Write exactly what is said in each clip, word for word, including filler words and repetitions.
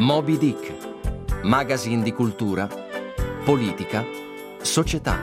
Moby Dick, magazine di cultura, politica, società.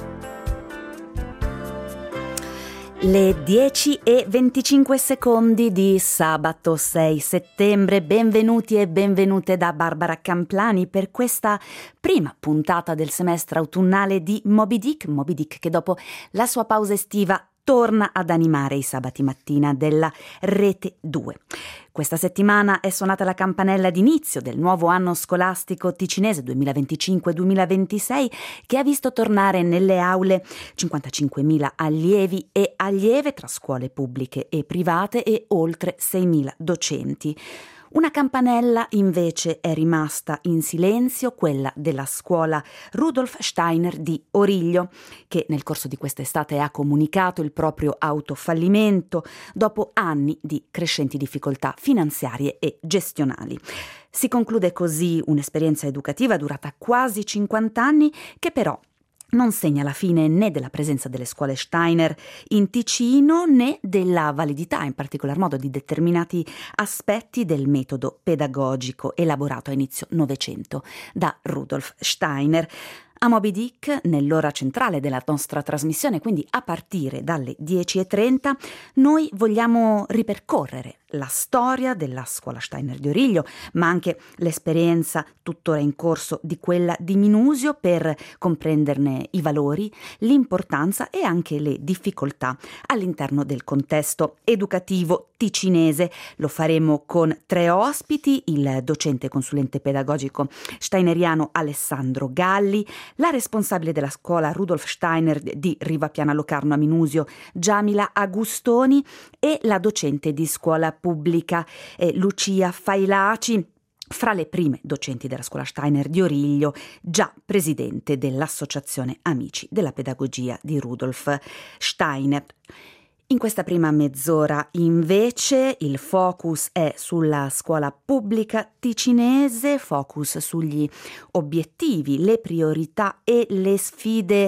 Le dieci e venticinque secondi di sabato sei settembre. Benvenuti e benvenute da Barbara Camplani per questa prima puntata del semestre autunnale di Moby Dick. Moby Dick che dopo la sua pausa estiva torna ad animare i sabati mattina della Rete due. Questa settimana è suonata la campanella d'inizio del nuovo anno scolastico ticinese duemilaventicinque duemilaventisei, che ha visto tornare nelle aule cinquantacinquemila allievi e allieve tra scuole pubbliche e private e oltre seimila docenti. Una campanella invece è rimasta in silenzio, quella della scuola Rudolf Steiner di Origlio, che nel corso di quest'estate ha comunicato il proprio autofallimento dopo anni di crescenti difficoltà finanziarie e gestionali. Si conclude così un'esperienza educativa durata quasi cinquanta anni, che però non segna la fine né della presenza delle scuole Steiner in Ticino né della validità, in particolar modo di determinati aspetti del metodo pedagogico elaborato a inizio Novecento da Rudolf Steiner. A Moby Dick, nell'ora centrale della nostra trasmissione, quindi a partire dalle dieci e trenta, noi vogliamo ripercorrere la storia della scuola Steiner di Origlio, ma anche l'esperienza tuttora in corso di quella di Minusio, per comprenderne i valori, l'importanza e anche le difficoltà all'interno del contesto educativo ticinese. Lo faremo con tre ospiti: il docente consulente pedagogico steineriano Alessandro Galli, la responsabile della scuola Rudolf Steiner di Rivapiana Locarno a Minusio, Giamila Agustoni, e la docente di scuola pubblica eh, Lucia Failaci, fra le prime docenti della scuola Steiner di Origlio, già presidente dell'Associazione Amici della Pedagogia di Rudolf Steiner. In questa prima mezz'ora invece il focus è sulla scuola pubblica ticinese, focus sugli obiettivi, le priorità e le sfide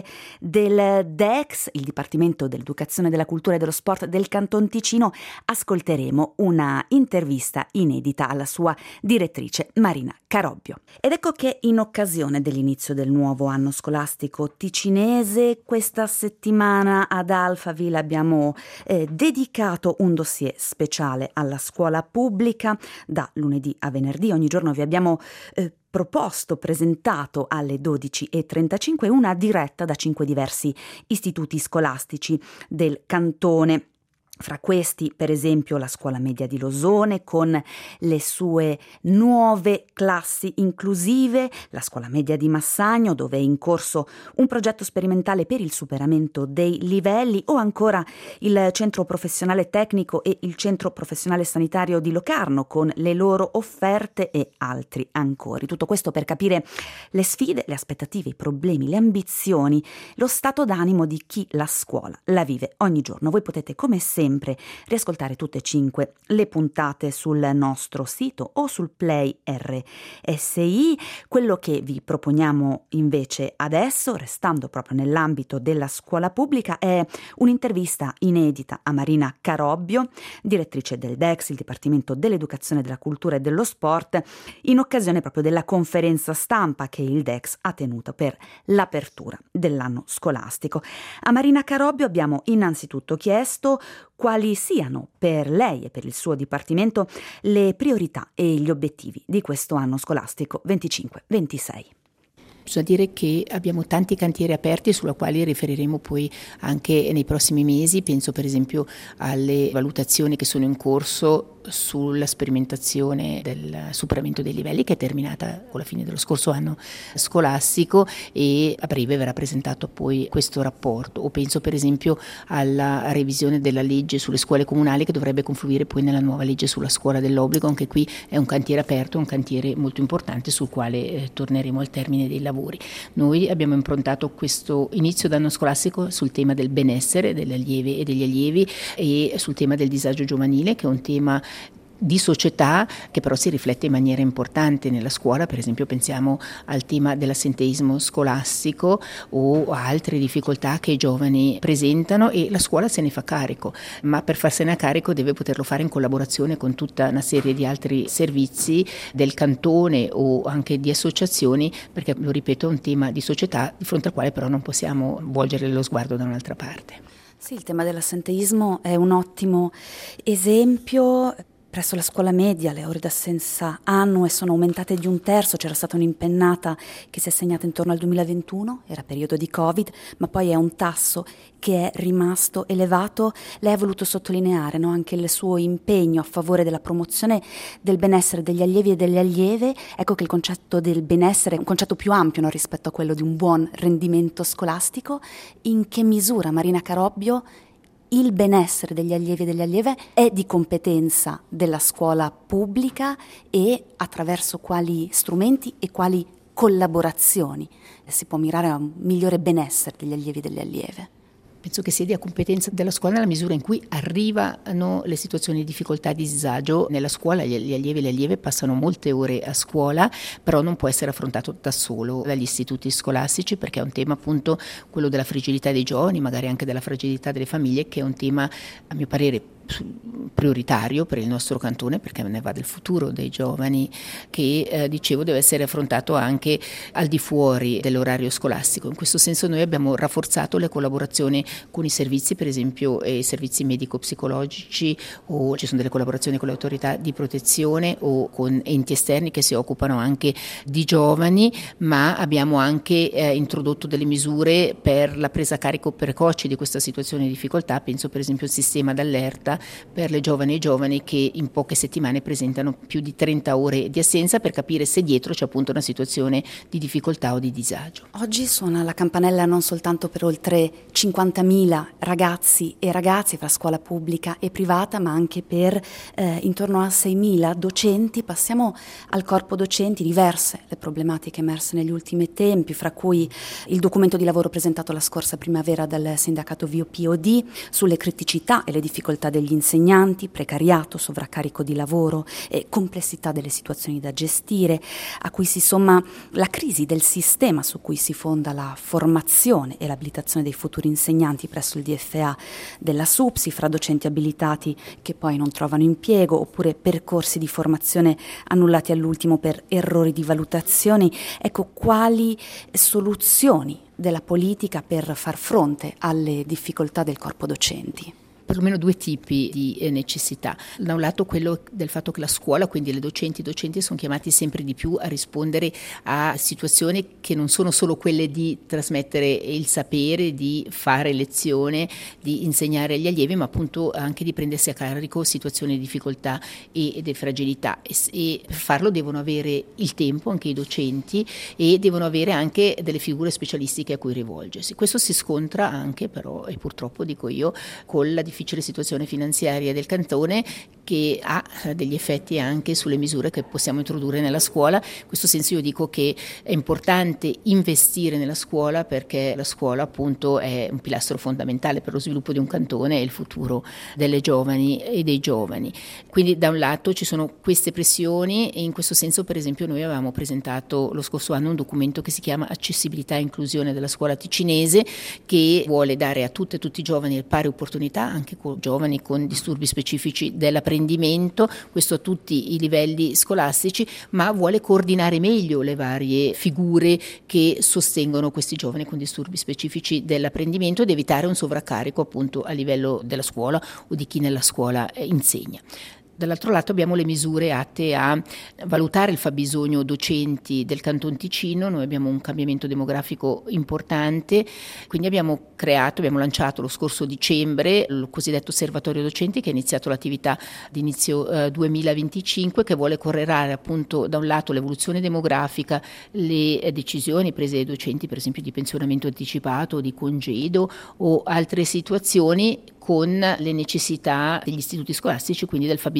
del D E C S, il Dipartimento dell'Educazione, della Cultura e dello Sport del Canton Ticino. Ascolteremo una intervista inedita alla sua direttrice Marina Carobbio. Ed ecco che in occasione dell'inizio del nuovo anno scolastico ticinese, questa settimana ad Alphaville abbiamo Eh, dedicato un dossier speciale alla scuola pubblica. Da lunedì a venerdì ogni giorno vi abbiamo eh, proposto, presentato alle dodici e trentacinque una diretta da cinque diversi istituti scolastici del cantone. Fra questi, per esempio, la scuola media di Losone con le sue nuove classi inclusive, la scuola media di Massagno dove è in corso un progetto sperimentale per il superamento dei livelli, o ancora il centro professionale tecnico e il centro professionale sanitario di Locarno con le loro offerte e altri ancora. Tutto questo per capire le sfide, le aspettative, i problemi, le ambizioni, lo stato d'animo di chi la scuola la vive ogni giorno. Voi potete come sempre sempre riascoltare tutte e cinque le puntate sul nostro sito o sul Play R S I. Quello che vi proponiamo invece adesso, restando proprio nell'ambito della scuola pubblica, è un'intervista inedita a Marina Carobbio, direttrice del D E C S, il Dipartimento dell'Educazione, della Cultura e dello Sport, in occasione proprio della conferenza stampa che il D E C S ha tenuto per l'apertura dell'anno scolastico. A Marina Carobbio abbiamo innanzitutto chiesto quali siano per lei e per il suo dipartimento le priorità e gli obiettivi di questo anno scolastico venticinque ventisei. Bisogna dire che abbiamo tanti cantieri aperti sulla quali riferiremo poi anche nei prossimi mesi. Penso per esempio alle valutazioni che sono in corso sulla sperimentazione del superamento dei livelli, che è terminata con la fine dello scorso anno scolastico, e a breve verrà presentato poi questo rapporto. O penso per esempio alla revisione della legge sulle scuole comunali, che dovrebbe confluire poi nella nuova legge sulla scuola dell'obbligo. Anche qui è un cantiere aperto, un cantiere molto importante sul quale eh, torneremo al termine dei lavori. Noi abbiamo improntato questo inizio d'anno scolastico sul tema del benessere delle allieve e degli allievi e sul tema del disagio giovanile, che è un tema di società che però si riflette in maniera importante nella scuola. Per esempio pensiamo al tema dell'assenteismo scolastico o a altre difficoltà che i giovani presentano, e la scuola se ne fa carico, ma per farsene a carico deve poterlo fare in collaborazione con tutta una serie di altri servizi del cantone o anche di associazioni, perché, lo ripeto, è un tema di società di fronte al quale però non possiamo volgere lo sguardo da un'altra parte. Sì, il tema dell'assenteismo è un ottimo esempio. Presso la scuola media le ore d'assenza annue sono aumentate di un terzo, c'era stata un'impennata che si è segnata intorno al duemilaventuno, era periodo di Covid, ma poi è un tasso che è rimasto elevato. Lei ha voluto sottolineare, no, anche il suo impegno a favore della promozione del benessere degli allievi e delle allieve. Ecco che il concetto del benessere è un concetto più ampio, no, rispetto a quello di un buon rendimento scolastico. In che misura, Marina Carobbio, il benessere degli allievi e delle allieve è di competenza della scuola pubblica, e attraverso quali strumenti e quali collaborazioni si può mirare a un migliore benessere degli allievi e delle allieve? Penso che sia di competenza della scuola nella misura in cui arrivano le situazioni di difficoltà e di disagio. Nella scuola gli allievi e le allieve passano molte ore a scuola, però non può essere affrontato da solo dagli istituti scolastici, perché è un tema, appunto, quello della fragilità dei giovani, magari anche della fragilità delle famiglie, che è un tema, a mio parere, prioritario per il nostro cantone, perché ne va del futuro dei giovani, che eh, dicevo deve essere affrontato anche al di fuori dell'orario scolastico. In questo senso noi abbiamo rafforzato le collaborazioni con i servizi, per esempio i servizi medico-psicologici, o ci sono delle collaborazioni con le autorità di protezione o con enti esterni che si occupano anche di giovani, ma abbiamo anche eh, introdotto delle misure per la presa a carico precoce di questa situazione di difficoltà. Penso per esempio al sistema d'allerta per le giovani e i giovani che in poche settimane presentano più di trenta ore di assenza, per capire se dietro c'è appunto una situazione di difficoltà o di disagio. Oggi suona la campanella non soltanto per oltre cinquantamila ragazzi e ragazze fra scuola pubblica e privata, ma anche per eh, intorno a seimila docenti. Passiamo al corpo docenti. Diverse le problematiche emerse negli ultimi tempi, fra cui il documento di lavoro presentato la scorsa primavera dal sindacato V O P O D sulle criticità e le difficoltà degli insegnanti, precariato, sovraccarico di lavoro e complessità delle situazioni da gestire, a cui si somma la crisi del sistema su cui si fonda la formazione e l'abilitazione dei futuri insegnanti presso il D F A della SUPSI, fra docenti abilitati che poi non trovano impiego, oppure percorsi di formazione annullati all'ultimo per errori di valutazioni. Ecco, quali soluzioni della politica per far fronte alle difficoltà del corpo docenti? Perlomeno due tipi di necessità. Da un lato quello del fatto che la scuola, quindi le docenti e i docenti, sono chiamati sempre di più a rispondere a situazioni che non sono solo quelle di trasmettere il sapere, di fare lezione, di insegnare agli allievi, ma appunto anche di prendersi a carico situazioni di difficoltà e di fragilità, e, e per farlo devono avere il tempo anche i docenti, e devono avere anche delle figure specialistiche a cui rivolgersi. Questo si scontra anche però, e purtroppo dico io, con la difficoltà difficile situazione finanziaria del cantone, che ha degli effetti anche sulle misure che possiamo introdurre nella scuola. In questo senso io dico che è importante investire nella scuola, perché la scuola appunto è un pilastro fondamentale per lo sviluppo di un cantone e il futuro delle giovani e dei giovani. Quindi da un lato ci sono queste pressioni, e in questo senso per esempio noi avevamo presentato lo scorso anno un documento che si chiama Accessibilità e inclusione della scuola ticinese, che vuole dare a tutte e tutti i giovani le pari opportunità, anche con giovani con disturbi specifici dell'apprendimento, questo a tutti i livelli scolastici, ma vuole coordinare meglio le varie figure che sostengono questi giovani con disturbi specifici dell'apprendimento, ed evitare un sovraccarico appunto a livello della scuola o di chi nella scuola insegna. Dall'altro lato abbiamo le misure atte a valutare il fabbisogno docenti del Canton Ticino. Noi abbiamo un cambiamento demografico importante, quindi abbiamo creato, abbiamo lanciato lo scorso dicembre il cosiddetto osservatorio docenti, che ha iniziato l'attività di inizio eh, duemilaventicinque, che vuole correlare appunto da un lato l'evoluzione demografica, le eh, decisioni prese dai docenti, per esempio di pensionamento anticipato, di congedo o altre situazioni, con le necessità degli istituti scolastici, quindi del fabbisogno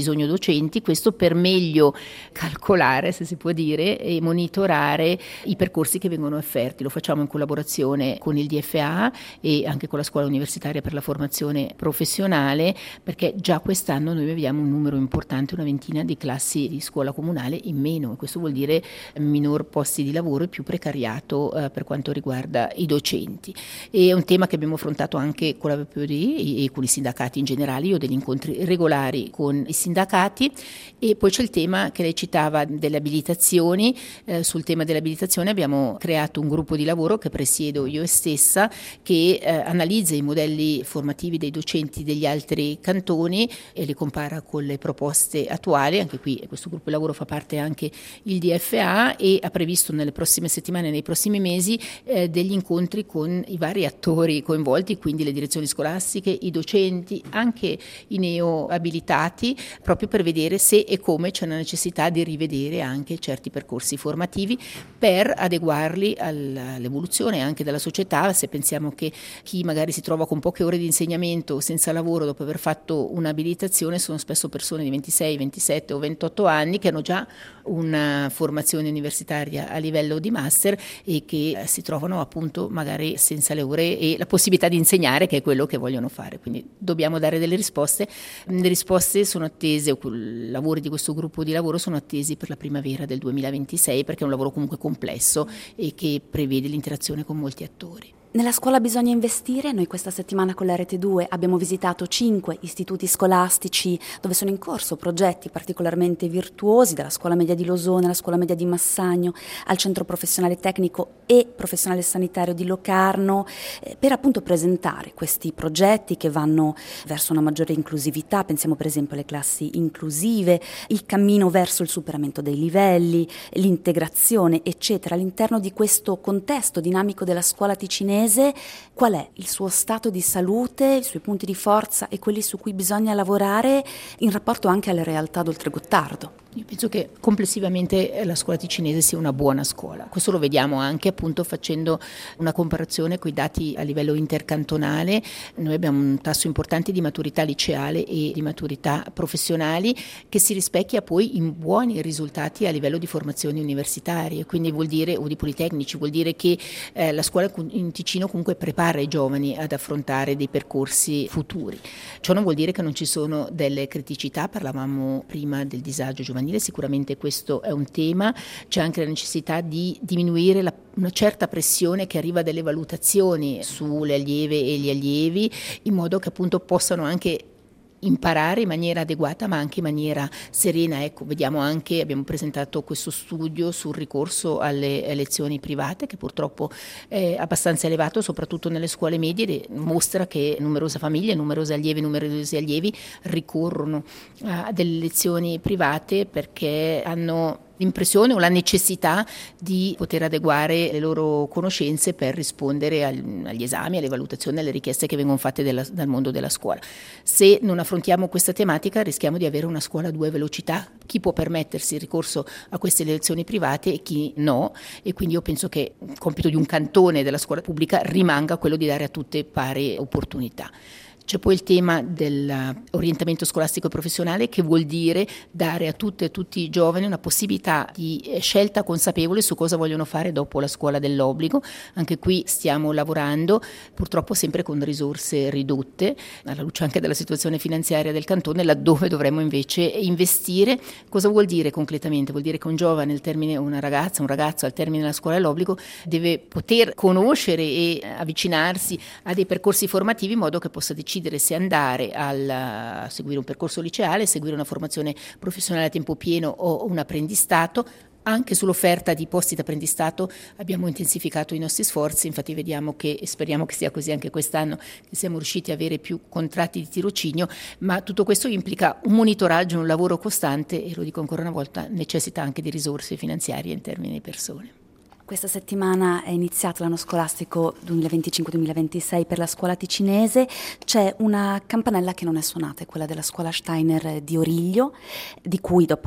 bisogno docenti, questo per meglio calcolare, se si può dire, e monitorare i percorsi che vengono offerti. Lo facciamo in collaborazione con il D F A e anche con la Scuola Universitaria per la Formazione Professionale, perché già quest'anno noi abbiamo un numero importante, una ventina di classi di scuola comunale in meno, e questo vuol dire minor posti di lavoro e più precariato eh, per quanto riguarda i docenti. E è un tema che abbiamo affrontato anche con la V P O D e con i sindacati in generale. Io ho degli incontri regolari con i sindacati, e poi c'è il tema che lei citava delle abilitazioni. Eh, sul tema delle abilitazioni abbiamo creato un gruppo di lavoro che presiedo io stessa, che eh, analizza i modelli formativi dei docenti degli altri cantoni e li compara con le proposte attuali. Anche qui questo gruppo di lavoro fa parte anche il D F A e ha previsto nelle prossime settimane, nei prossimi mesi, eh, degli incontri con i vari attori coinvolti, quindi le direzioni scolastiche, i docenti, anche i neoabilitati, proprio per vedere se e come c'è la necessità di rivedere anche certi percorsi formativi per adeguarli all'evoluzione anche della società. Se pensiamo che chi magari si trova con poche ore di insegnamento, senza lavoro, dopo aver fatto un'abilitazione, sono spesso persone di ventisei, ventisette o ventotto anni che hanno già una formazione universitaria a livello di master e che si trovano appunto magari senza le ore e la possibilità di insegnare, che è quello che vogliono fare. Quindi dobbiamo dare delle risposte. Le risposte sono attese, o i lavori di questo gruppo di lavoro sono attesi per la primavera del duemilaventisei, perché è un lavoro comunque complesso e che prevede l'interazione con molti attori. Nella scuola bisogna investire. Noi questa settimana con la Rete due abbiamo visitato cinque istituti scolastici dove sono in corso progetti particolarmente virtuosi, dalla scuola media di Losone alla scuola media di Massagno, al centro professionale tecnico e professionale sanitario di Locarno, eh, per appunto presentare questi progetti che vanno verso una maggiore inclusività. Pensiamo per esempio alle classi inclusive, il cammino verso il superamento dei livelli, l'integrazione, eccetera. All'interno di questo contesto dinamico della scuola ticinese, qual è il suo stato di salute, i suoi punti di forza e quelli su cui bisogna lavorare in rapporto anche alle realtà d'Oltregottardo? Io penso che complessivamente la scuola ticinese sia una buona scuola. Questo lo vediamo anche appunto facendo una comparazione con i dati a livello intercantonale. Noi abbiamo un tasso importante di maturità liceale e di maturità professionali che si rispecchia poi in buoni risultati a livello di formazioni universitarie, quindi vuol dire, o di politecnici, vuol dire che eh, la scuola in Ticino comunque prepara i giovani ad affrontare dei percorsi futuri. Ciò non vuol dire che non ci sono delle criticità. Parlavamo prima del disagio giovanile, sicuramente questo è un tema. C'è anche la necessità di diminuire la, una certa pressione che arriva dalle valutazioni sulle allieve e gli allievi, in modo che appunto possano anche imparare in maniera adeguata ma anche in maniera serena. Ecco, vediamo anche, abbiamo presentato questo studio sul ricorso alle lezioni private che purtroppo è abbastanza elevato soprattutto nelle scuole medie, e mostra che numerose famiglie, numerosi allievi, numerosi allievi ricorrono a delle lezioni private perché hanno l'impressione o la necessità di poter adeguare le loro conoscenze per rispondere al, agli esami, alle valutazioni, alle richieste che vengono fatte della, dal mondo della scuola. Se non affrontiamo questa tematica rischiamo di avere una scuola a due velocità. Chi può permettersi il ricorso a queste lezioni private e chi no, e quindi io penso che il compito di un cantone della scuola pubblica rimanga quello di dare a tutte pari opportunità. C'è poi il tema dell'orientamento scolastico e professionale, che vuol dire dare a tutte e tutti i giovani una possibilità di scelta consapevole su cosa vogliono fare dopo la scuola dell'obbligo. Anche qui stiamo lavorando, purtroppo sempre con risorse ridotte, alla luce anche della situazione finanziaria del cantone, laddove dovremmo invece investire. Cosa vuol dire concretamente? Vuol dire che un giovane, al termine, una ragazza, un ragazzo al termine della scuola dell'obbligo deve poter conoscere e avvicinarsi a dei percorsi formativi in modo che possa decidere se andare al, a seguire un percorso liceale, seguire una formazione professionale a tempo pieno o un apprendistato. Anche sull'offerta di posti di apprendistato abbiamo intensificato i nostri sforzi, infatti vediamo che, e speriamo che sia così anche quest'anno, che siamo riusciti ad avere più contratti di tirocinio, ma tutto questo implica un monitoraggio, un lavoro costante, e lo dico ancora una volta, necessita anche di risorse finanziarie in termini di persone. Questa settimana è iniziato l'anno scolastico duemilaventicinque duemilaventisei per la scuola ticinese. C'è una campanella che non è suonata, è quella della scuola Steiner di Origlio, di cui dopo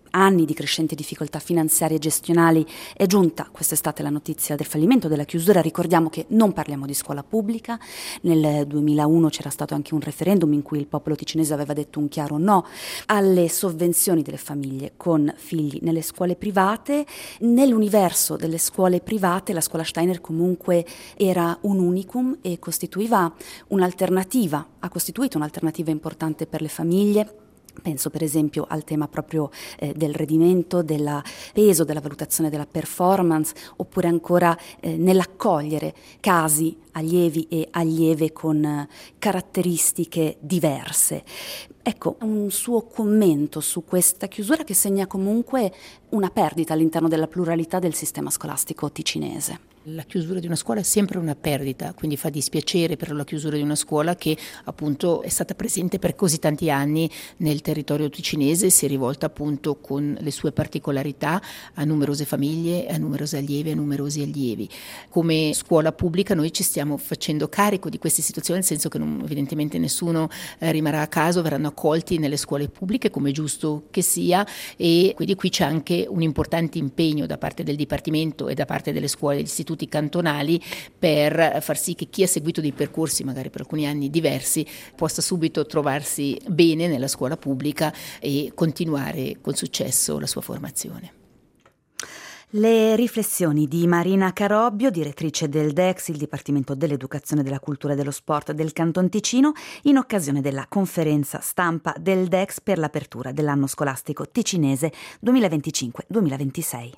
anni di crescenti difficoltà finanziarie e gestionali è giunta quest'estate la notizia del fallimento, della chiusura. Ricordiamo che non parliamo di scuola pubblica. Nel duemilauno c'era stato anche un referendum in cui il popolo ticinese aveva detto un chiaro no alle sovvenzioni delle famiglie con figli nelle scuole private. Nell'universo delle scuole private la scuola Steiner comunque era un unicum e costituiva un'alternativa, ha costituito un'alternativa importante per le famiglie. Penso per esempio al tema proprio eh, del rendimento, del peso, della valutazione della performance, oppure ancora eh, nell'accogliere casi allievi e allieve con eh, caratteristiche diverse. Ecco, un suo commento su questa chiusura che segna comunque una perdita all'interno della pluralità del sistema scolastico ticinese. La chiusura di una scuola è sempre una perdita, quindi fa dispiacere per la chiusura di una scuola che appunto è stata presente per così tanti anni nel territorio ticinese, si è rivolta appunto con le sue particolarità a numerose famiglie, a numerose allieve, a numerosi allievi. Come scuola pubblica noi ci stiamo facendo carico di queste situazioni, nel senso che non, evidentemente nessuno eh, rimarrà a caso, verranno accolti nelle scuole pubbliche come è giusto che sia, e quindi qui c'è anche un importante impegno da parte del Dipartimento e da parte delle scuole e degli istituti cantonali per far sì che chi ha seguito dei percorsi magari per alcuni anni diversi possa subito trovarsi bene nella scuola pubblica e continuare con successo la sua formazione. Le riflessioni di Marina Carobbio, direttrice del D E X, il Dipartimento dell'Educazione, della Cultura e dello Sport del Canton Ticino, in occasione della conferenza stampa del D E X per l'apertura dell'anno scolastico ticinese duemilaventicinque duemilaventisei.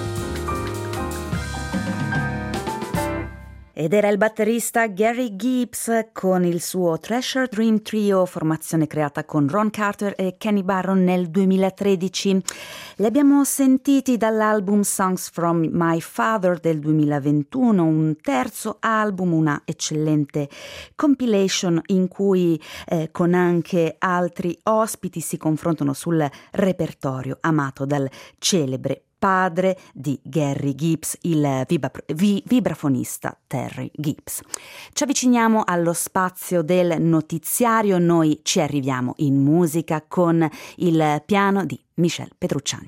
Ed era il batterista Gary Gibbs con il suo Treasure Dream Trio, formazione creata con Ron Carter e Kenny Barron nel duemilatredici. Li abbiamo sentiti dall'album Songs from My Father del duemilaventuno, un terzo album, una eccellente compilation in cui eh, con anche altri ospiti si confrontano sul repertorio amato dal celebre padre di Gary Gibbs, il vibra- vi- vibrafonista Terry Gibbs. Ci avviciniamo allo spazio del notiziario, noi ci arriviamo in musica con il piano di Michel Petrucciani.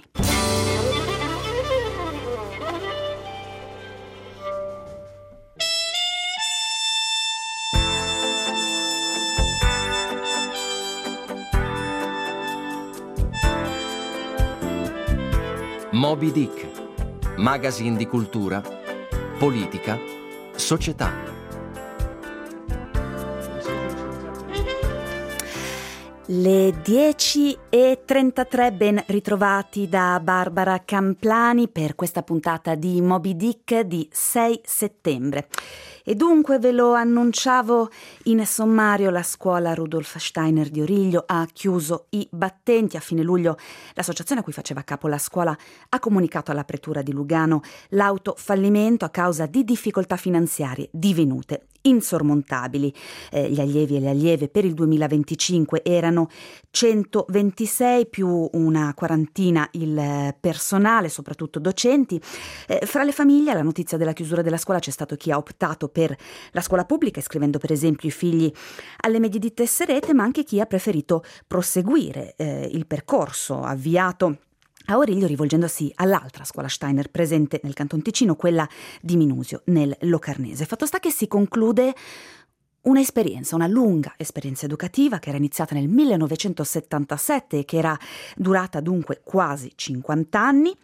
Moby Dick, magazine di cultura, politica, società. Le dieci e trentatré, ben ritrovati da Barbara Camplani per questa puntata di Moby Dick di sei settembre. E dunque ve lo annunciavo in sommario, la scuola Rudolf Steiner di Origlio ha chiuso i battenti. A fine luglio l'associazione a cui faceva capo la scuola ha comunicato all'apertura di Lugano l'autofallimento a causa di difficoltà finanziarie divenute insormontabili. Eh, gli allievi e le allieve per il duemilaventicinque erano centoventisei, più una quarantina il personale, soprattutto docenti. Eh, fra le famiglie, alla notizia della chiusura della scuola c'è stato chi ha optato per la scuola pubblica, iscrivendo per esempio i figli alle medie di Tesserete, ma anche chi ha preferito proseguire eh, il percorso avviato a Origlio rivolgendosi all'altra scuola Steiner presente nel Canton Ticino, quella di Minusio nel Locarnese. Fatto sta che si conclude un'esperienza, una lunga esperienza educativa che era iniziata nel millenovecentosettantasette e che era durata dunque quasi cinquanta anni.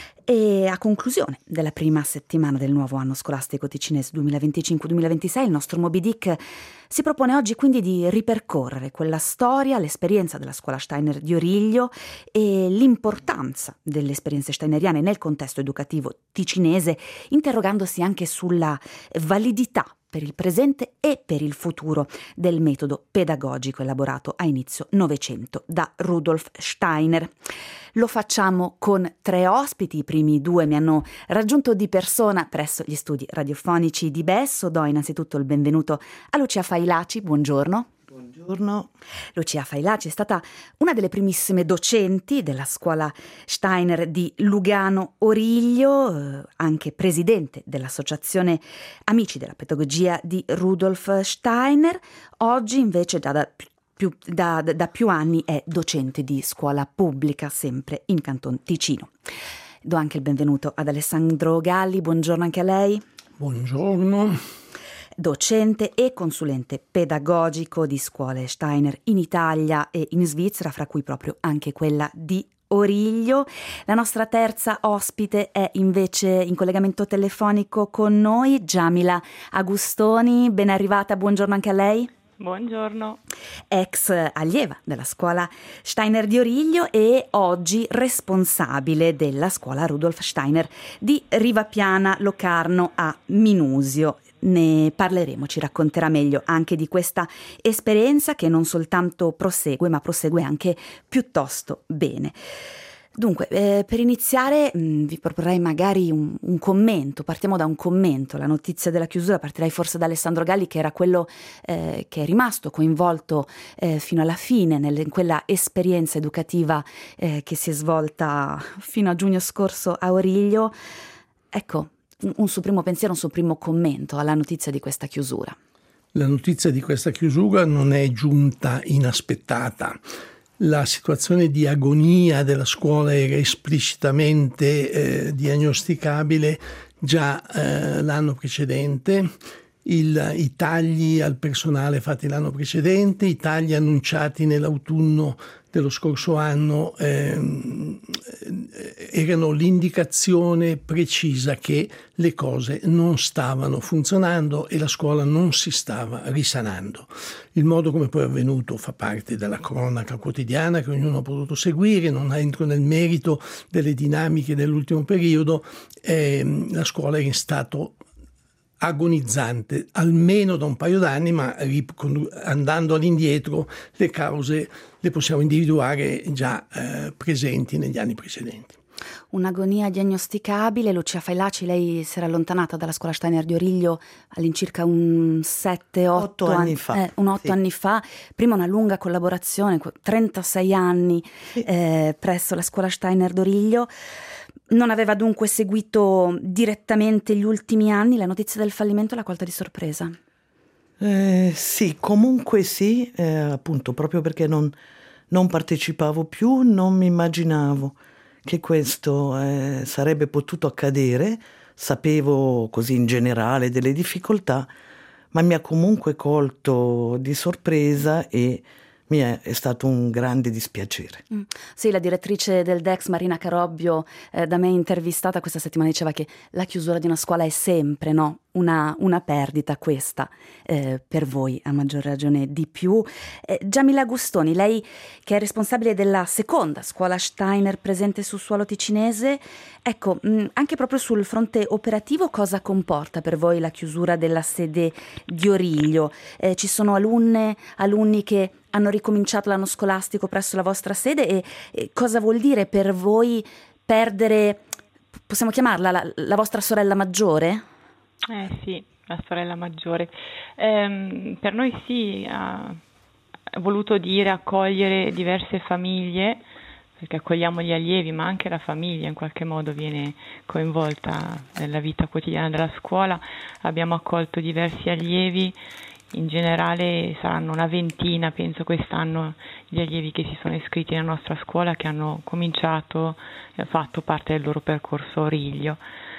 E a conclusione della prima settimana del nuovo anno scolastico ticinese duemilaventicinque duemilaventisei, il nostro Moby Dick si propone oggi quindi di ripercorrere quella storia, l'esperienza della scuola Steiner di Origlio e l'importanza delle esperienze steineriane nel contesto educativo ticinese, interrogandosi anche sulla validità per il presente e per il futuro del metodo pedagogico elaborato a inizio Novecento da Rudolf Steiner. Lo facciamo con tre ospiti, i primi due mi hanno raggiunto di persona presso gli studi radiofonici di Besso. Do innanzitutto il benvenuto a Lucia Failaci, buongiorno. Buongiorno. Lucia Failaci è stata una delle primissime docenti della scuola Steiner di Lugano Origlio, eh, anche presidente dell'associazione Amici della Pedagogia di Rudolf Steiner. Oggi invece già da più, da, da più anni è docente di scuola pubblica, sempre in Canton Ticino. Do anche il benvenuto ad Alessandro Galli, buongiorno anche a lei. Buongiorno. Docente e consulente pedagogico di scuole Steiner in Italia e in Svizzera, fra cui proprio anche quella di Origlio. La nostra terza ospite è invece in collegamento telefonico con noi, Giamila Agustoni. Ben arrivata, buongiorno anche a lei. Buongiorno. Ex allieva della scuola Steiner di Origlio e oggi responsabile della scuola Rudolf Steiner di Rivapiana Locarno a Minusio. Ne parleremo, ci racconterà meglio anche di questa esperienza che non soltanto prosegue, ma prosegue anche piuttosto bene. Dunque, eh, per iniziare mh, vi proporrei magari un, un commento, partiamo da un commento, la notizia della chiusura, partirei forse da Alessandro Galli, che era quello eh, che è rimasto coinvolto eh, fino alla fine nelle, in quella esperienza educativa eh, che si è svolta fino a giugno scorso a Origlio. Ecco, un, un suo primo pensiero, un suo primo commento alla notizia di questa chiusura. La notizia di questa chiusura non è giunta inaspettata. La situazione di agonia della scuola era esplicitamente eh, diagnosticabile già eh, l'anno precedente. Il, i tagli al personale fatti l'anno precedente, i tagli annunciati nell'autunno dello scorso anno ehm, erano l'indicazione precisa che le cose non stavano funzionando e la scuola non si stava risanando. Il modo come poi è avvenuto fa parte della cronaca quotidiana che ognuno ha potuto seguire, non entro nel merito delle dinamiche dell'ultimo periodo. Ehm, la scuola era in stato agonizzante almeno da un paio d'anni, ma andando all'indietro le cause le possiamo individuare già eh, presenti negli anni precedenti. Un'agonia diagnosticabile. Lucia Failacci, lei si era allontanata dalla scuola Steiner di Origlio all'incirca un sette otto anni fa, eh, un otto sì. anni fa, prima una lunga collaborazione, trentasei anni sì. eh, presso la scuola Steiner d'Origlio. Non aveva dunque seguito direttamente gli ultimi anni. La notizia del fallimento l'ha colta di sorpresa? Eh, sì, comunque sì, eh, appunto proprio perché non, non partecipavo più, non mi immaginavo che questo eh, sarebbe potuto accadere. Sapevo così in generale delle difficoltà, ma mi ha comunque colto di sorpresa e mi è, è stato un grande dispiacere. Mm. Sì, la direttrice del D E X, Marina Carobbio, eh, da me intervistata questa settimana, diceva che la chiusura di una scuola è sempre, no? Una, una perdita questa, eh, per voi a maggior ragione di più. Eh, Giamila Agustoni, lei che è responsabile della seconda scuola Steiner presente sul suolo ticinese, ecco, mh, anche proprio sul fronte operativo cosa comporta per voi la chiusura della sede di Origlio? Eh, ci sono alunne, alunni che hanno ricominciato l'anno scolastico presso la vostra sede e, e cosa vuol dire per voi perdere, possiamo chiamarla la, la vostra sorella maggiore? Eh sì, la sorella maggiore. Ehm, per noi sì, ha voluto dire accogliere diverse famiglie, perché accogliamo gli allievi, ma anche la famiglia in qualche modo viene coinvolta nella vita quotidiana della scuola. Abbiamo accolto diversi allievi, in generale saranno una ventina, penso quest'anno, gli allievi che si sono iscritti nella nostra scuola, che hanno cominciato e fatto parte del loro percorso a Origlio.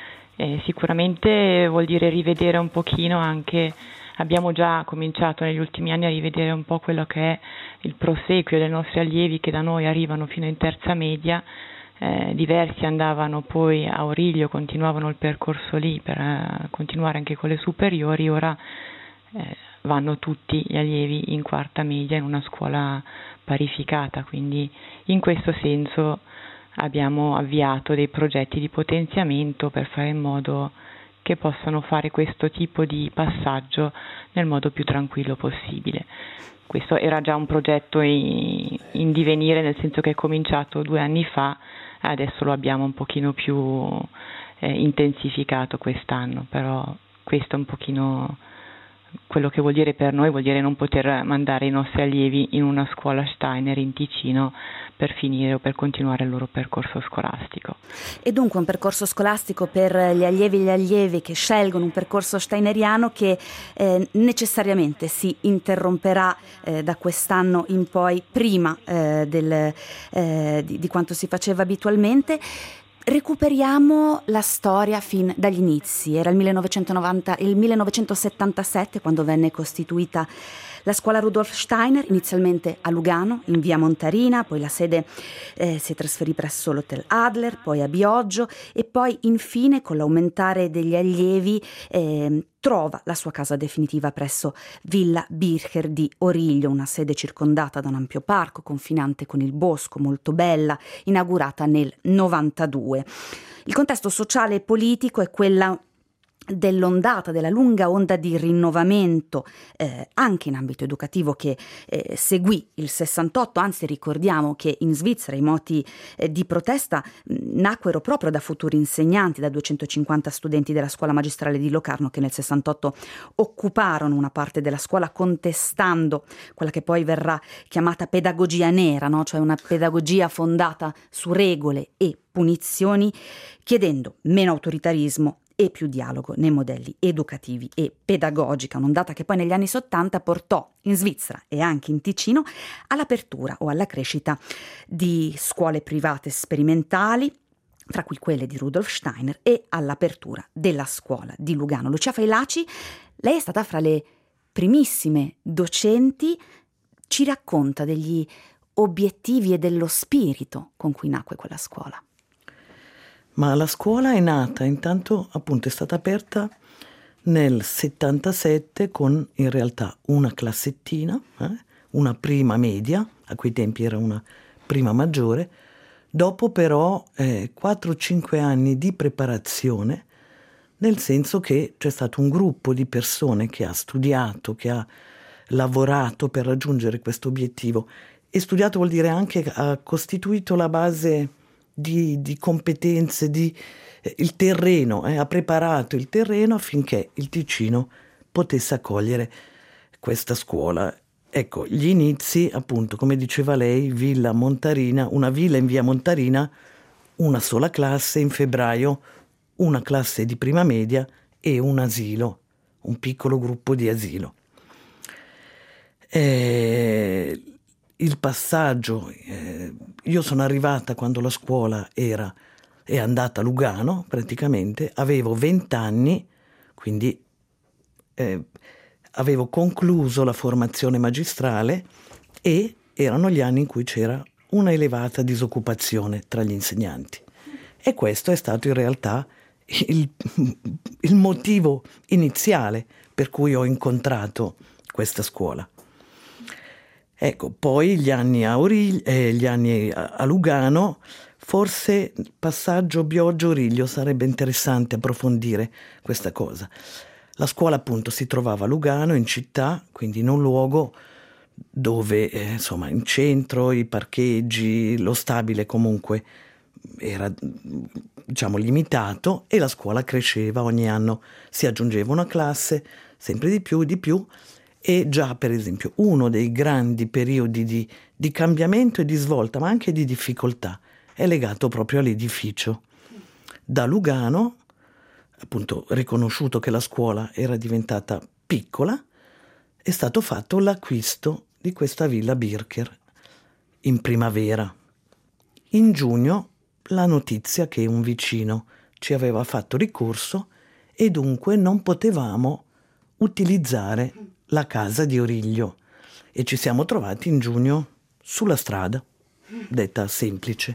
Eh, sicuramente vuol dire rivedere un pochino anche, abbiamo già cominciato negli ultimi anni a rivedere un po' quello che è il proseguio dei nostri allievi che da noi arrivano fino in terza media. Eh, diversi andavano poi a Origlio, continuavano il percorso lì per eh, continuare anche con le superiori. Ora eh, vanno tutti gli allievi in quarta media in una scuola parificata, quindi in questo senso abbiamo avviato dei progetti di potenziamento per fare in modo che possano fare questo tipo di passaggio nel modo più tranquillo possibile. Questo era già un progetto in, in divenire, nel senso che è cominciato due anni fa, adesso lo abbiamo un pochino più eh, intensificato quest'anno, però questo è un pochino quello che vuol dire per noi vuol dire non poter mandare i nostri allievi in una scuola Steiner in Ticino per finire o per continuare il loro percorso scolastico. E dunque un percorso scolastico per gli allievi e gli allievi che scelgono un percorso steineriano che eh, necessariamente si interromperà eh, da quest'anno in poi prima eh, del, eh, di, di quanto si faceva abitualmente. Recuperiamo la storia fin dagli inizi. Era il millenovecentonovanta, il millenovecentosettantasette quando venne costituita la scuola Rudolf Steiner, inizialmente a Lugano, in via Montarina, poi la sede eh, si trasferì presso l'Hotel Adler, poi a Bioggio e poi infine con l'aumentare degli allievi eh, trova la sua casa definitiva presso Villa Bircher di Origlio, una sede circondata da un ampio parco confinante con il bosco, molto bella, inaugurata nel novantadue. Il contesto sociale e politico è quella dell'ondata, della lunga onda di rinnovamento eh, anche in ambito educativo che eh, seguì il sessantotto, anzi ricordiamo che in Svizzera i moti eh, di protesta mh, nacquero proprio da futuri insegnanti, da duecentocinquanta studenti della scuola magistrale di Locarno che nel sessantotto occuparono una parte della scuola contestando quella che poi verrà chiamata pedagogia nera, no? Cioè una pedagogia fondata su regole e punizioni, chiedendo meno autoritarismo e più dialogo nei modelli educativi e pedagogica, un'ondata che poi negli anni settanta portò in Svizzera e anche in Ticino all'apertura o alla crescita di scuole private sperimentali, tra cui quelle di Rudolf Steiner, e all'apertura della scuola di Lugano. Lucia Failaci, lei è stata fra le primissime docenti, ci racconta degli obiettivi e dello spirito con cui nacque quella scuola. Ma la scuola è nata, intanto appunto è stata aperta nel settantasette con in realtà una classettina, eh, una prima media, a quei tempi era una prima maggiore, dopo però eh, quattro cinque anni di preparazione, nel senso che c'è stato un gruppo di persone che ha studiato, che ha lavorato per raggiungere questo obiettivo, e studiato vuol dire anche che ha costituito la base Di, di competenze, di, eh, il terreno, eh, ha preparato il terreno affinché il Ticino potesse accogliere questa scuola. Ecco, gli inizi, appunto, come diceva lei, Villa Montarina, una villa in via Montarina, una sola classe, in febbraio una classe di prima media e un asilo, un piccolo gruppo di asilo. Eh, il passaggio, eh, io sono arrivata quando la scuola era è andata a Lugano, praticamente, avevo vent'anni, quindi eh, avevo concluso la formazione magistrale e erano gli anni in cui c'era una elevata disoccupazione tra gli insegnanti. E questo è stato in realtà il, il motivo iniziale per cui ho incontrato questa scuola. Ecco, poi gli anni a, Origlio, eh, gli anni a, a Lugano, forse passaggio Bioggio-Origlio, sarebbe interessante approfondire questa cosa. La scuola appunto si trovava a Lugano, in città, quindi in un luogo dove, eh, insomma, in centro, i parcheggi, lo stabile comunque era, diciamo, limitato, e la scuola cresceva, ogni anno si aggiungeva una classe, sempre di più, di più, e già per esempio uno dei grandi periodi di, di cambiamento e di svolta, ma anche di difficoltà, è legato proprio all'edificio. Da Lugano, appunto riconosciuto che la scuola era diventata piccola, è stato fatto l'acquisto di questa Villa Bircher in primavera. In giugno la notizia che un vicino ci aveva fatto ricorso e dunque non potevamo utilizzare la casa di Origlio e ci siamo trovati in giugno sulla strada, detta semplice.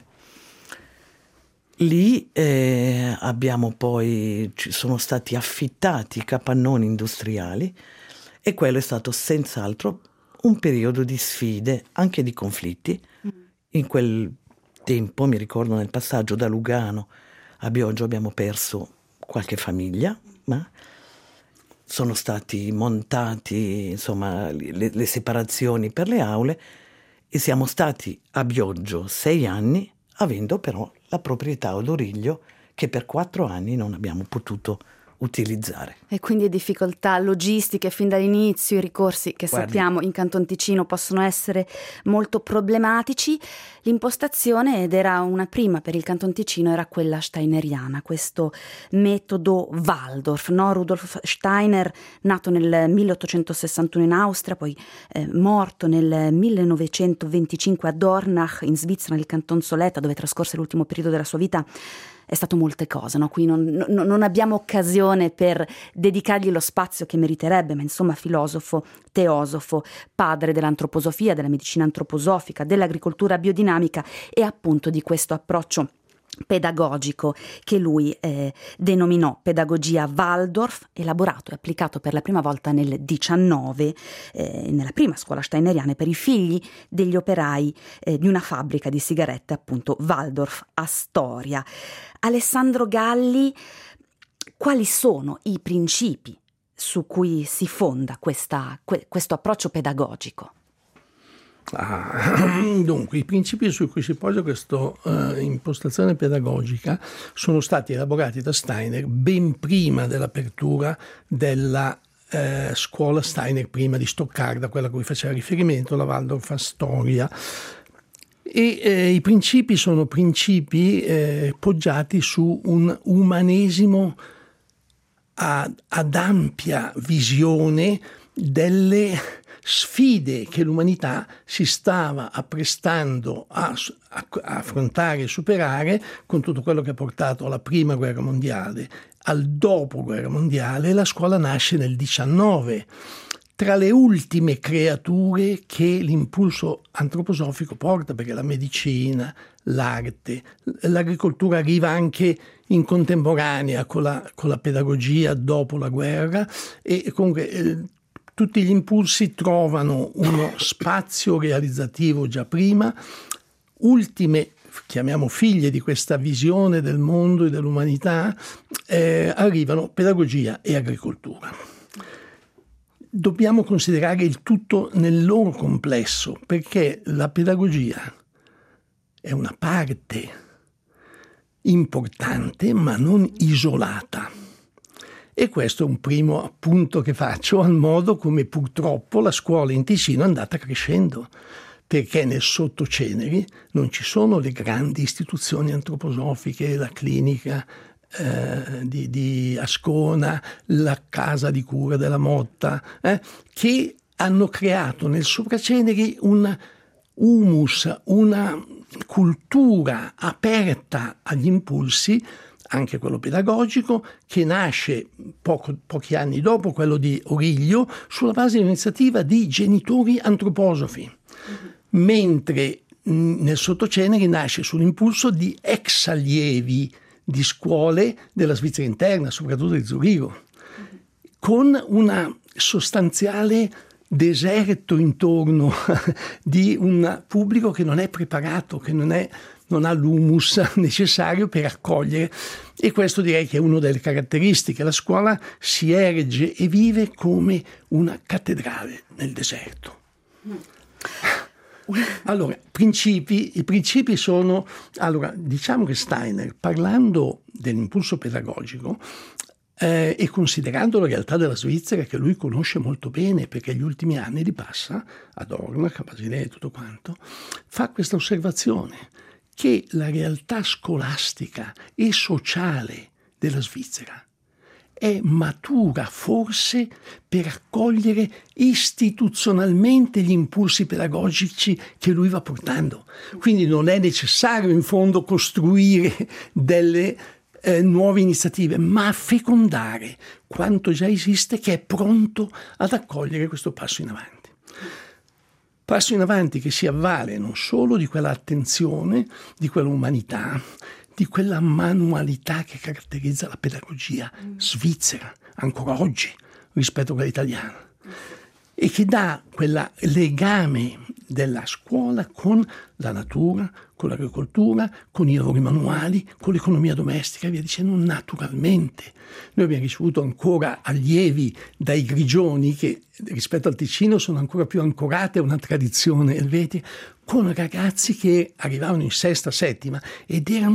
Lì eh, abbiamo poi, ci sono stati affittati capannoni industriali e quello è stato senz'altro un periodo di sfide, anche di conflitti. In quel tempo, mi ricordo nel passaggio da Lugano a Bioggio abbiamo perso qualche famiglia, ma sono stati montati, insomma, le, le separazioni per le aule e siamo stati a Bioggio sei anni, avendo però la proprietà ad Origlio che per quattro anni non abbiamo potuto utilizzare. E quindi difficoltà logistiche fin dall'inizio, i ricorsi che Guardi. sappiamo in Canton Ticino possono essere molto problematici. L'impostazione, ed era una prima per il Canton Ticino, era quella steineriana, questo metodo Waldorf, no? Rudolf Steiner, nato nel milleottocentosessantuno in Austria, poi eh, morto nel millenovecentoventicinque a Dornach in Svizzera, nel Canton Soletta, dove trascorse l'ultimo periodo della sua vita. È stato molte cose, no? Qui non, non, non abbiamo occasione per dedicargli lo spazio che meriterebbe, ma insomma filosofo, teosofo, padre dell'antroposofia, della medicina antroposofica, dell'agricoltura biodinamica e appunto di questo approccio pedagogico che lui eh, denominò pedagogia Waldorf, elaborato e applicato per la prima volta nel diciannove eh, nella prima scuola steineriana per i figli degli operai eh, di una fabbrica di sigarette, appunto Waldorf Astoria. Alessandro Galli, quali sono i principi su cui si fonda questa, que, questo approccio pedagogico? Ah, dunque, i principi su cui si poggia questa uh, impostazione pedagogica sono stati elaborati da Steiner ben prima dell'apertura della uh, scuola Steiner, prima di Stoccarda, quella a cui faceva riferimento, la Waldorf Astoria. E eh, i principi sono principi eh, poggiati su un umanesimo ad, ad ampia visione delle sfide che l'umanità si stava apprestando a, a, a affrontare e superare, con tutto quello che ha portato alla prima guerra mondiale, al dopo guerra mondiale. La scuola nasce nel diciannove, tra le ultime creature che l'impulso antroposofico porta, perché la medicina, l'arte, l'agricoltura arriva anche in contemporanea con la, con la pedagogia dopo la guerra, e comunque eh, tutti gli impulsi trovano uno spazio realizzativo già prima. Ultime, chiamiamo figlie di questa visione del mondo e dell'umanità, eh, arrivano pedagogia e agricoltura. Dobbiamo considerare il tutto nel loro complesso, perché la pedagogia è una parte importante ma non isolata. E questo è un primo appunto che faccio al modo come purtroppo la scuola in Ticino è andata crescendo, perché nel Sottoceneri non ci sono le grandi istituzioni antroposofiche, la clinica eh, di, di Ascona, la casa di cura della Motta, eh, che hanno creato nel Sopraceneri un humus, una cultura aperta agli impulsi, anche quello pedagogico, che nasce poco, pochi anni dopo quello di Origlio, sulla base di un'iniziativa di genitori antroposofi, mm-hmm. mentre mh, nel Sottoceneri nasce sull'impulso di ex allievi di scuole della Svizzera interna, soprattutto di Zurigo, mm-hmm. con una sostanziale deserto intorno di un pubblico che non è preparato, che non è non ha l'humus necessario per accogliere, e questo direi che è una delle caratteristiche. La scuola si erge e vive come una cattedrale nel deserto. Allora, principi, i principi sono, allora, diciamo che Steiner, parlando dell'impulso pedagogico, Eh, e considerando la realtà della Svizzera, che lui conosce molto bene perché gli ultimi anni li passa a Dornach, a Basilea e tutto quanto, fa questa osservazione che la realtà scolastica e sociale della Svizzera è matura forse per accogliere istituzionalmente gli impulsi pedagogici che lui va portando. Quindi non è necessario in fondo costruire delle Eh, nuove iniziative, ma fecondare quanto già esiste, che è pronto ad accogliere questo passo in avanti. Passo in avanti che si avvale non solo di quella attenzione, di quella umanità, di quella manualità che caratterizza la pedagogia svizzera ancora oggi rispetto a quella italiana, e che dà quel legame della scuola con la natura, con l'agricoltura, con i lavori manuali, con l'economia domestica e via dicendo, naturalmente. Noi abbiamo ricevuto ancora allievi dai Grigioni, che rispetto al Ticino sono ancora più ancorate a una tradizione elvetica, con ragazzi che arrivavano in sesta, settima ed erano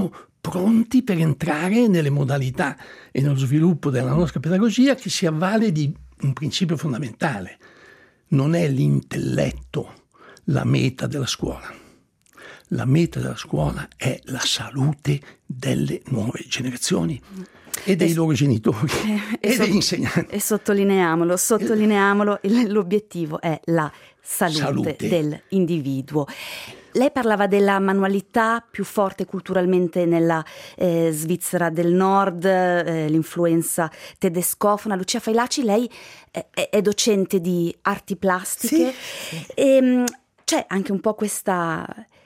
pronti per entrare nelle modalità e nello sviluppo della nostra pedagogia che si avvale di un principio fondamentale. Non è l'intelletto la meta della scuola. La meta della scuola è la salute delle nuove generazioni e dei e, loro genitori eh, e, e so, degli insegnanti. E sottolineiamolo, sottolineiamolo, l'obiettivo è la salute, salute. dell'individuo. Lei parlava della manualità più forte culturalmente nella eh, Svizzera del Nord, eh, l'influenza tedescofona. Lucia Failaci, lei è, è docente di arti plastiche, sì. E c'è anche un po' questa...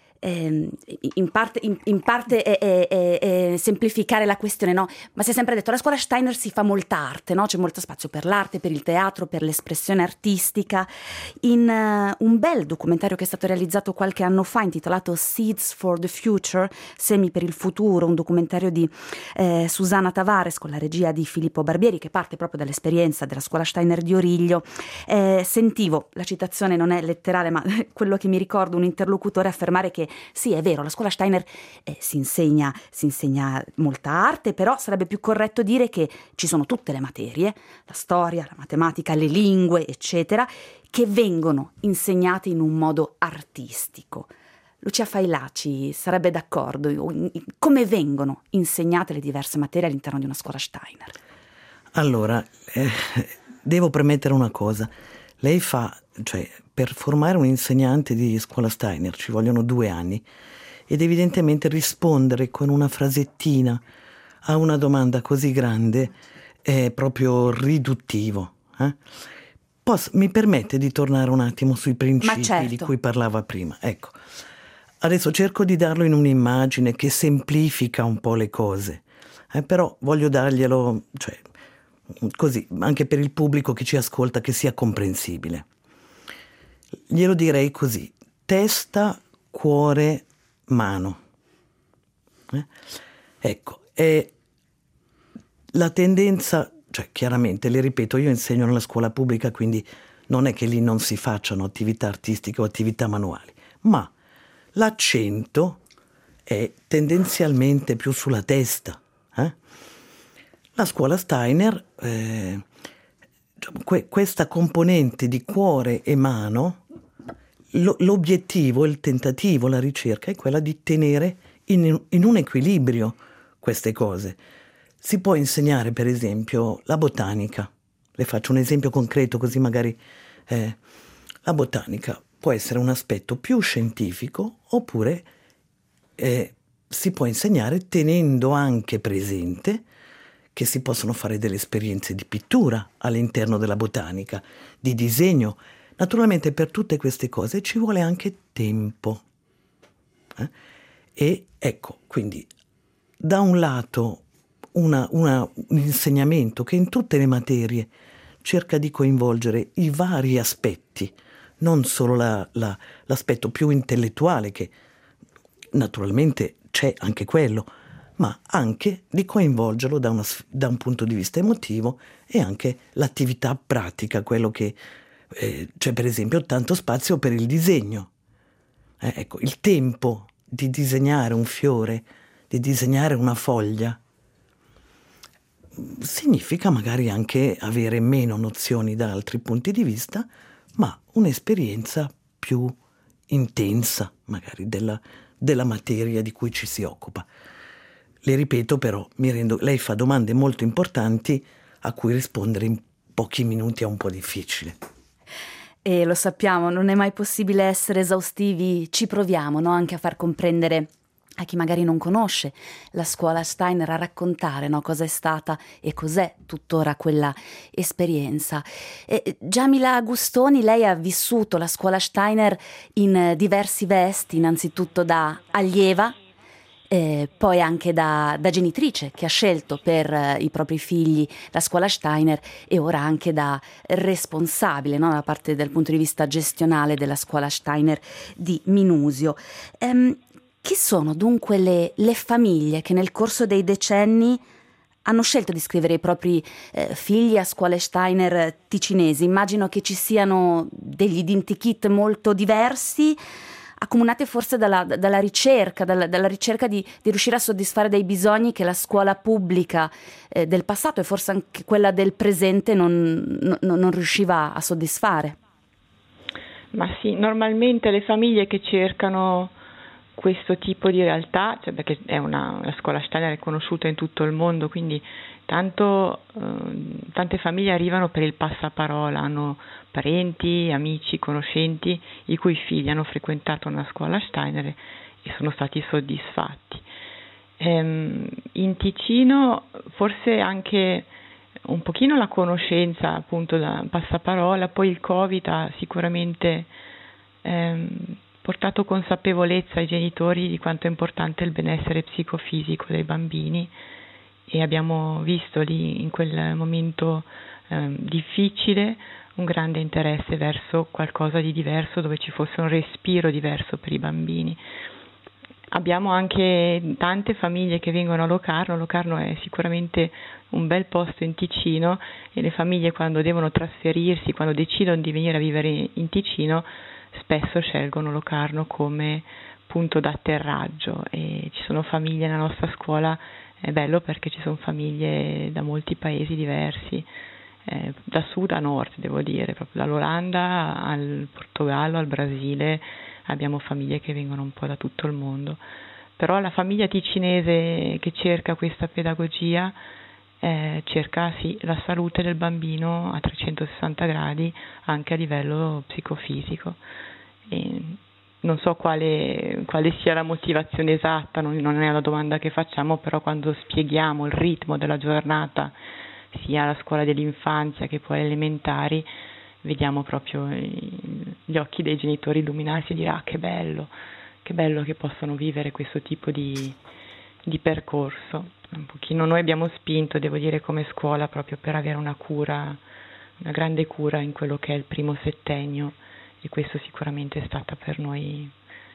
in parte, in, in parte è, è, è, è semplificare la questione, no? Ma si è sempre detto la scuola Steiner si fa molta arte, no? C'è molto spazio per l'arte, per il teatro, per l'espressione artistica. In uh, un bel documentario che è stato realizzato qualche anno fa intitolato Seeds for the Future, Semi per il futuro, un documentario di eh, Susana Tavares con la regia di Filippo Barbieri, che parte proprio dall'esperienza della scuola Steiner di Origlio. Eh, sentivo, la citazione non è letterale, ma quello che mi ricordo, un interlocutore affermare che sì, è vero, la scuola Steiner eh, si insegna, si insegna molta arte, però sarebbe più corretto dire che ci sono tutte le materie, la storia, la matematica, le lingue, eccetera, che vengono insegnate in un modo artistico. Lucia Failaci sarebbe d'accordo? Come vengono insegnate le diverse materie all'interno di una scuola Steiner? Allora, eh, devo premettere una cosa. Lei fa, cioè, per formare un insegnante di scuola Steiner ci vogliono due anni ed evidentemente rispondere con una frasettina a una domanda così grande è proprio riduttivo. Eh? Posso, mi permette di tornare un attimo sui principi certo. di cui parlava prima? Ecco, adesso cerco di darlo in un'immagine che semplifica un po' le cose, eh, però voglio darglielo, cioè, così, anche per il pubblico che ci ascolta, che sia comprensibile. Glielo direi così: testa, cuore, mano. Eh? Ecco, è la tendenza, cioè chiaramente, le ripeto, io insegno nella scuola pubblica, quindi non è che lì non si facciano attività artistiche o attività manuali, ma l'accento è tendenzialmente più sulla testa. Eh? La scuola Steiner, eh, que- questa componente di cuore e mano, lo- l'obiettivo, il tentativo, la ricerca è quella di tenere in, in un equilibrio queste cose. Si può insegnare, per esempio, la botanica. Le faccio un esempio concreto, così magari eh, la botanica può essere un aspetto più scientifico, oppure eh, si può insegnare tenendo anche presente che si possono fare delle esperienze di pittura all'interno della botanica, di disegno. Naturalmente per tutte queste cose ci vuole anche tempo. Eh? E ecco, quindi da un lato una, una, un insegnamento che in tutte le materie cerca di coinvolgere i vari aspetti, non solo la, la, l'aspetto più intellettuale, che naturalmente c'è anche quello, ma anche di coinvolgerlo da, una, da un punto di vista emotivo, e anche l'attività pratica, quello che eh, c'è per esempio tanto spazio per il disegno. Eh, ecco, il tempo di disegnare un fiore, di disegnare una foglia, significa magari anche avere meno nozioni da altri punti di vista, ma un'esperienza più intensa magari della, della materia di cui ci si occupa. Le ripeto però, mi rendo, lei fa domande molto importanti a cui rispondere in pochi minuti è un po' difficile. E lo sappiamo, non è mai possibile essere esaustivi, ci proviamo, no? Anche a far comprendere a chi magari non conosce la scuola Steiner, a raccontare, no, cosa è stata e cos'è tuttora quella esperienza. E Giamila Gustoni, lei ha vissuto la scuola Steiner in diversi vesti, innanzitutto da allieva, eh, poi anche da, da genitrice che ha scelto per eh, i propri figli la scuola Steiner, e ora anche da responsabile, no, da parte del punto di vista gestionale della scuola Steiner di Minusio. Ehm, Chi sono dunque le, le famiglie che nel corso dei decenni hanno scelto di iscrivere i propri eh, figli a scuole Steiner ticinesi? Immagino che ci siano degli identikit molto diversi. accomunate forse dalla, dalla ricerca, dalla, dalla ricerca di, di riuscire a soddisfare dei bisogni che la scuola pubblica eh, del passato e forse anche quella del presente non, non, non riusciva a soddisfare. Ma sì, normalmente le famiglie che cercano questo tipo di realtà, cioè perché è una, la scuola Steiner è conosciuta in tutto il mondo, quindi tanto, eh, tante famiglie arrivano per il passaparola, hanno parenti, amici, conoscenti i cui figli hanno frequentato una scuola Steiner e sono stati soddisfatti. Ehm, in Ticino forse anche un pochino la conoscenza appunto da passaparola, poi il Covid ha sicuramente ehm, portato consapevolezza ai genitori di quanto è importante il benessere psicofisico dei bambini e abbiamo visto lì in quel momento ehm, difficile un grande interesse verso qualcosa di diverso, dove ci fosse un respiro diverso per i bambini. Abbiamo anche tante famiglie che vengono a Locarno. Locarno è sicuramente un bel posto in Ticino e le famiglie quando devono trasferirsi, quando decidono di venire a vivere in Ticino, spesso scelgono Locarno come punto d'atterraggio e ci sono famiglie nella nostra scuola, è bello perché ci sono famiglie da molti paesi diversi, eh, da sud a nord devo dire, proprio dall'Olanda al Portogallo, al Brasile, abbiamo famiglie che vengono un po' da tutto il mondo. Però la famiglia ticinese che cerca questa pedagogia eh, cerca sì la salute del bambino a trecentosessanta gradi anche a livello psicofisico. E non so quale, quale sia la motivazione esatta, non, non è la domanda che facciamo, però quando spieghiamo il ritmo della giornata sia alla scuola dell'infanzia che poi alle elementari, vediamo proprio gli occhi dei genitori illuminarsi e dire ah che bello, che bello che possono vivere questo tipo di, di percorso. Un pochino noi abbiamo spinto, devo dire, come scuola proprio per avere una cura, una grande cura in quello che è il primo settennio e questo sicuramente è stata per noi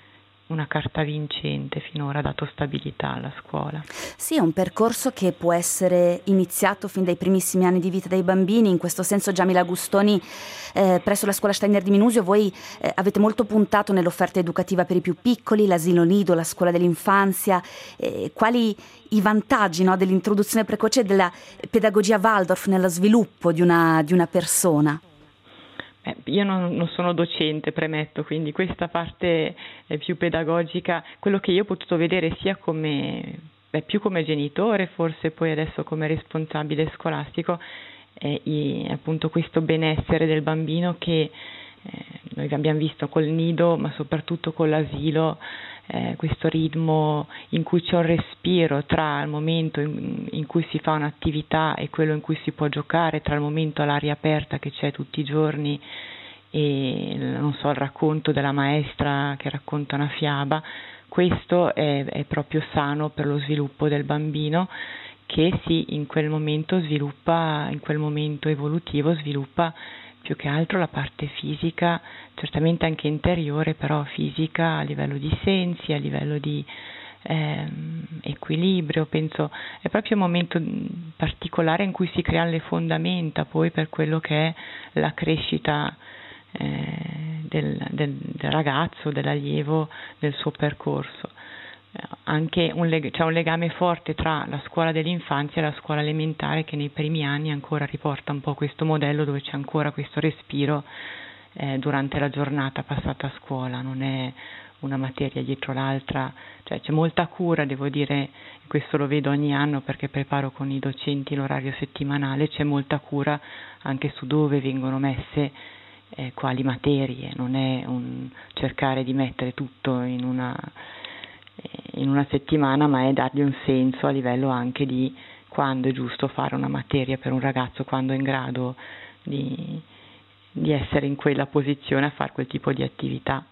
una carta vincente finora, ha dato stabilità alla scuola. Sì, è un percorso che può essere iniziato fin dai primissimi anni di vita dei bambini. In questo senso, Giamila Gustoni, eh, presso la scuola Steiner di Minusio, voi eh, avete molto puntato nell'offerta educativa per i più piccoli, l'asilo nido, la scuola dell'infanzia. Eh, quali i vantaggi, no, dell'introduzione precoce della pedagogia Waldorf nello sviluppo di una, di una persona? Eh, io non, non sono docente, premetto, quindi questa parte è più pedagogica, quello che io ho potuto vedere sia come, beh, più come genitore, forse poi adesso come responsabile scolastico, è i, appunto questo benessere del bambino che eh, noi abbiamo visto col nido, ma soprattutto con l'asilo, eh, questo ritmo in cui c'è un respiro tra il momento in, in cui si fa un'attività e quello in cui si può giocare, tra il momento all'aria aperta che c'è tutti i giorni e non so il racconto della maestra che racconta una fiaba. Questo è, è proprio sano per lo sviluppo del bambino che sì, in quel momento sviluppa, in quel momento evolutivo sviluppa più che altro la parte fisica, certamente anche interiore, però fisica a livello di sensi, a livello di ehm, equilibrio. Penso è proprio un momento particolare in cui si creano le fondamenta poi per quello che è la crescita eh, del, del, del ragazzo, dell'allievo, del suo percorso. Anche un leg- c'è un legame forte tra la scuola dell'infanzia e la scuola elementare che nei primi anni ancora riporta un po' questo modello dove c'è ancora questo respiro eh, durante la giornata passata a scuola, non è una materia dietro l'altra, cioè c'è molta cura, devo dire, questo lo vedo ogni anno perché preparo con i docenti l'orario settimanale, c'è molta cura anche su dove vengono messe eh, quali materie, non è un cercare di mettere tutto in una in una settimana, ma è dargli un senso a livello anche di quando è giusto fare una materia per un ragazzo, quando è in grado di, di essere in quella posizione a fare quel tipo di attività.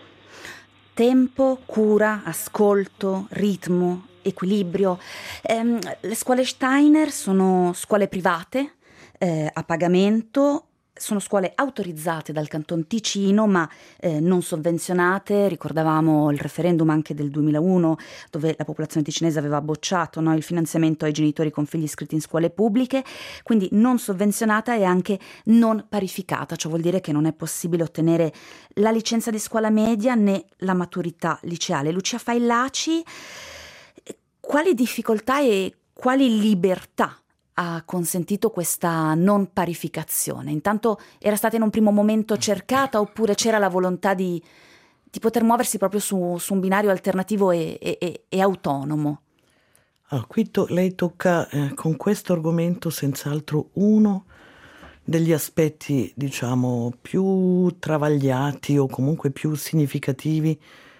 Tempo, cura, ascolto, ritmo, equilibrio. Eh, le scuole Steiner sono scuole private eh, a pagamento sono scuole autorizzate dal Canton Ticino ma eh, non sovvenzionate. Ricordavamo il referendum anche del duemilauno dove la popolazione ticinese aveva bocciato, no, il finanziamento ai genitori con figli iscritti in scuole pubbliche, quindi non sovvenzionata e anche non parificata. Ciò vuol dire che non è possibile ottenere la licenza di scuola media né la maturità liceale. Lucia Faillaci, quali difficoltà e quali libertà ha consentito questa non parificazione? Intanto era stata in un primo momento cercata oppure c'era la volontà di, di poter muoversi proprio su, su un binario alternativo e, e, e autonomo? Allora, qui to- lei tocca eh, con questo argomento senz'altro uno degli aspetti, diciamo, più travagliati o comunque più significativi,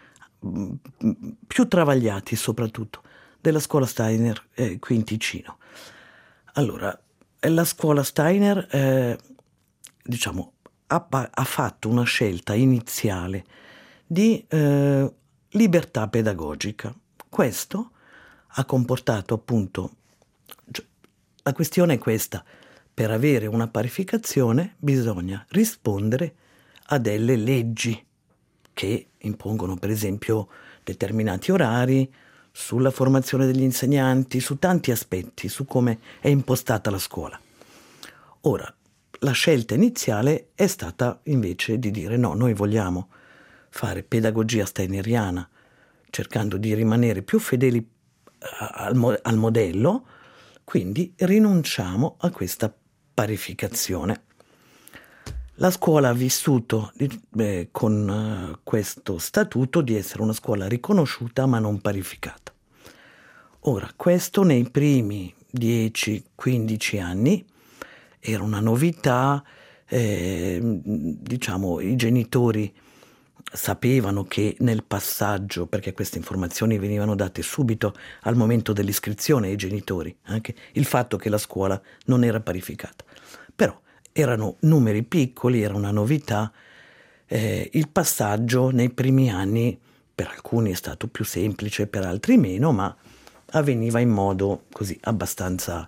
più travagliati soprattutto, della scuola Steiner eh, qui in Ticino. Allora, la scuola Steiner, eh, diciamo, ha, ha fatto una scelta iniziale di eh, libertà pedagogica. Questo ha comportato appunto, cioè, la questione è questa: per avere una parificazione bisogna rispondere a delle leggi che impongono per esempio determinati orari, sulla formazione degli insegnanti, su tanti aspetti, su come è impostata la scuola. Ora, la scelta iniziale è stata invece di dire no, noi vogliamo fare pedagogia steineriana, cercando di rimanere più fedeli al, mo- al modello, quindi rinunciamo a questa parificazione. La scuola ha vissuto eh, con uh, questo statuto di essere una scuola riconosciuta ma non parificata. Ora, questo nei primi dieci quindici anni era una novità, eh, diciamo, i genitori sapevano che nel passaggio, perché queste informazioni venivano date subito al momento dell'iscrizione ai genitori, anche il fatto che la scuola non era parificata. Però erano numeri piccoli, era una novità. Eh, il passaggio nei primi anni per alcuni è stato più semplice, per altri meno, ma avveniva in modo così abbastanza...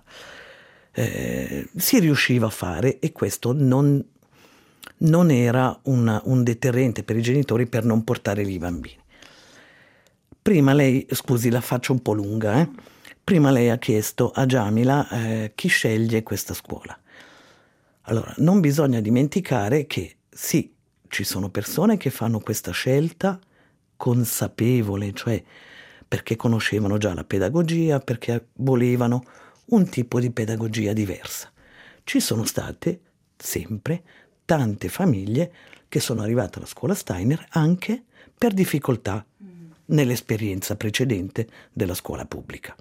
Eh, si riusciva a fare, e questo non, non era una, un deterrente per i genitori per non portare lì i bambini. Prima lei, scusi, la faccio un po' lunga, eh? Prima lei ha chiesto a Giamila eh, chi sceglie questa scuola. Allora, non bisogna dimenticare che sì, ci sono persone che fanno questa scelta consapevole, cioè perché conoscevano già la pedagogia, perché volevano un tipo di pedagogia diversa. Ci sono state sempre tante famiglie che sono arrivate alla scuola Steiner anche per difficoltà nell'esperienza precedente della scuola pubblica.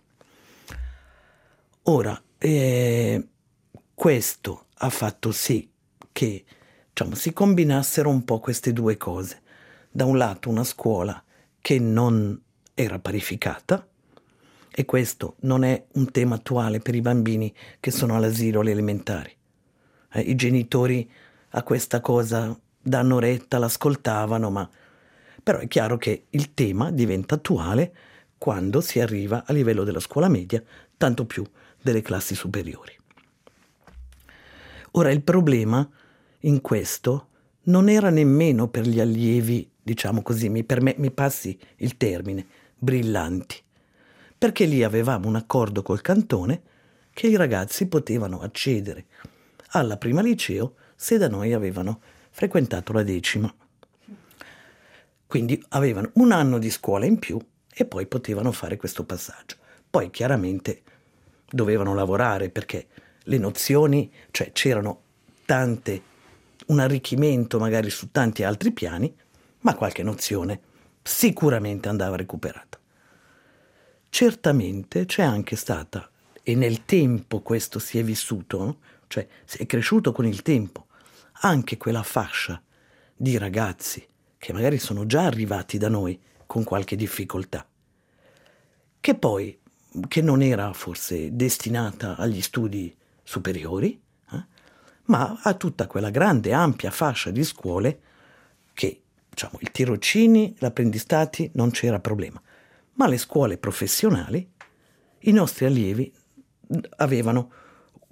Ora, eh, questo ha fatto sì che, diciamo, si combinassero un po' queste due cose. Da un lato una scuola che non era parificata, e questo non è un tema attuale per i bambini che sono all'asilo, alle elementari. Eh, I genitori a questa cosa danno retta, l'ascoltavano, ma però è chiaro che il tema diventa attuale quando si arriva a livello della scuola media, tanto più delle classi superiori. Ora, il problema in questo non era nemmeno per gli allievi, diciamo così, mi, per me, mi passi il termine, brillanti, perché lì avevamo un accordo col cantone che i ragazzi potevano accedere alla prima liceo se da noi avevano frequentato la decima. Quindi avevano un anno di scuola in più e poi potevano fare questo passaggio. Poi chiaramente dovevano lavorare perché le nozioni, cioè c'erano tante, un arricchimento magari su tanti altri piani, ma qualche nozione sicuramente andava recuperata. Certamente c'è anche stata, e nel tempo questo si è vissuto, no? Cioè è cresciuto con il tempo, anche quella fascia di ragazzi che magari sono già arrivati da noi con qualche difficoltà, che poi, che non era forse destinata agli studi superiori, eh, ma a tutta quella grande, ampia fascia di scuole che, diciamo, i tirocini, gli apprendistati non c'era problema, ma le scuole professionali, i nostri allievi avevano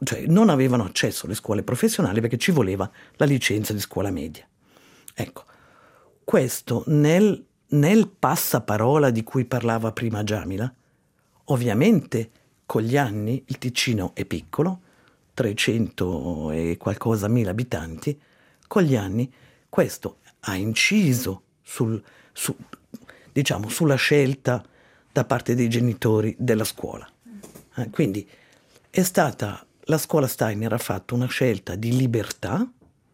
cioè non avevano accesso alle scuole professionali perché ci voleva la licenza di scuola media. Ecco, questo nel, nel passaparola di cui parlava prima Giamila, ovviamente con gli anni il Ticino è piccolo, trecento e qualcosa mila abitanti, con gli anni questo ha inciso sul, su, diciamo, sulla scelta da parte dei genitori della scuola. Eh, quindi è stata, la scuola Steiner ha fatto una scelta di libertà,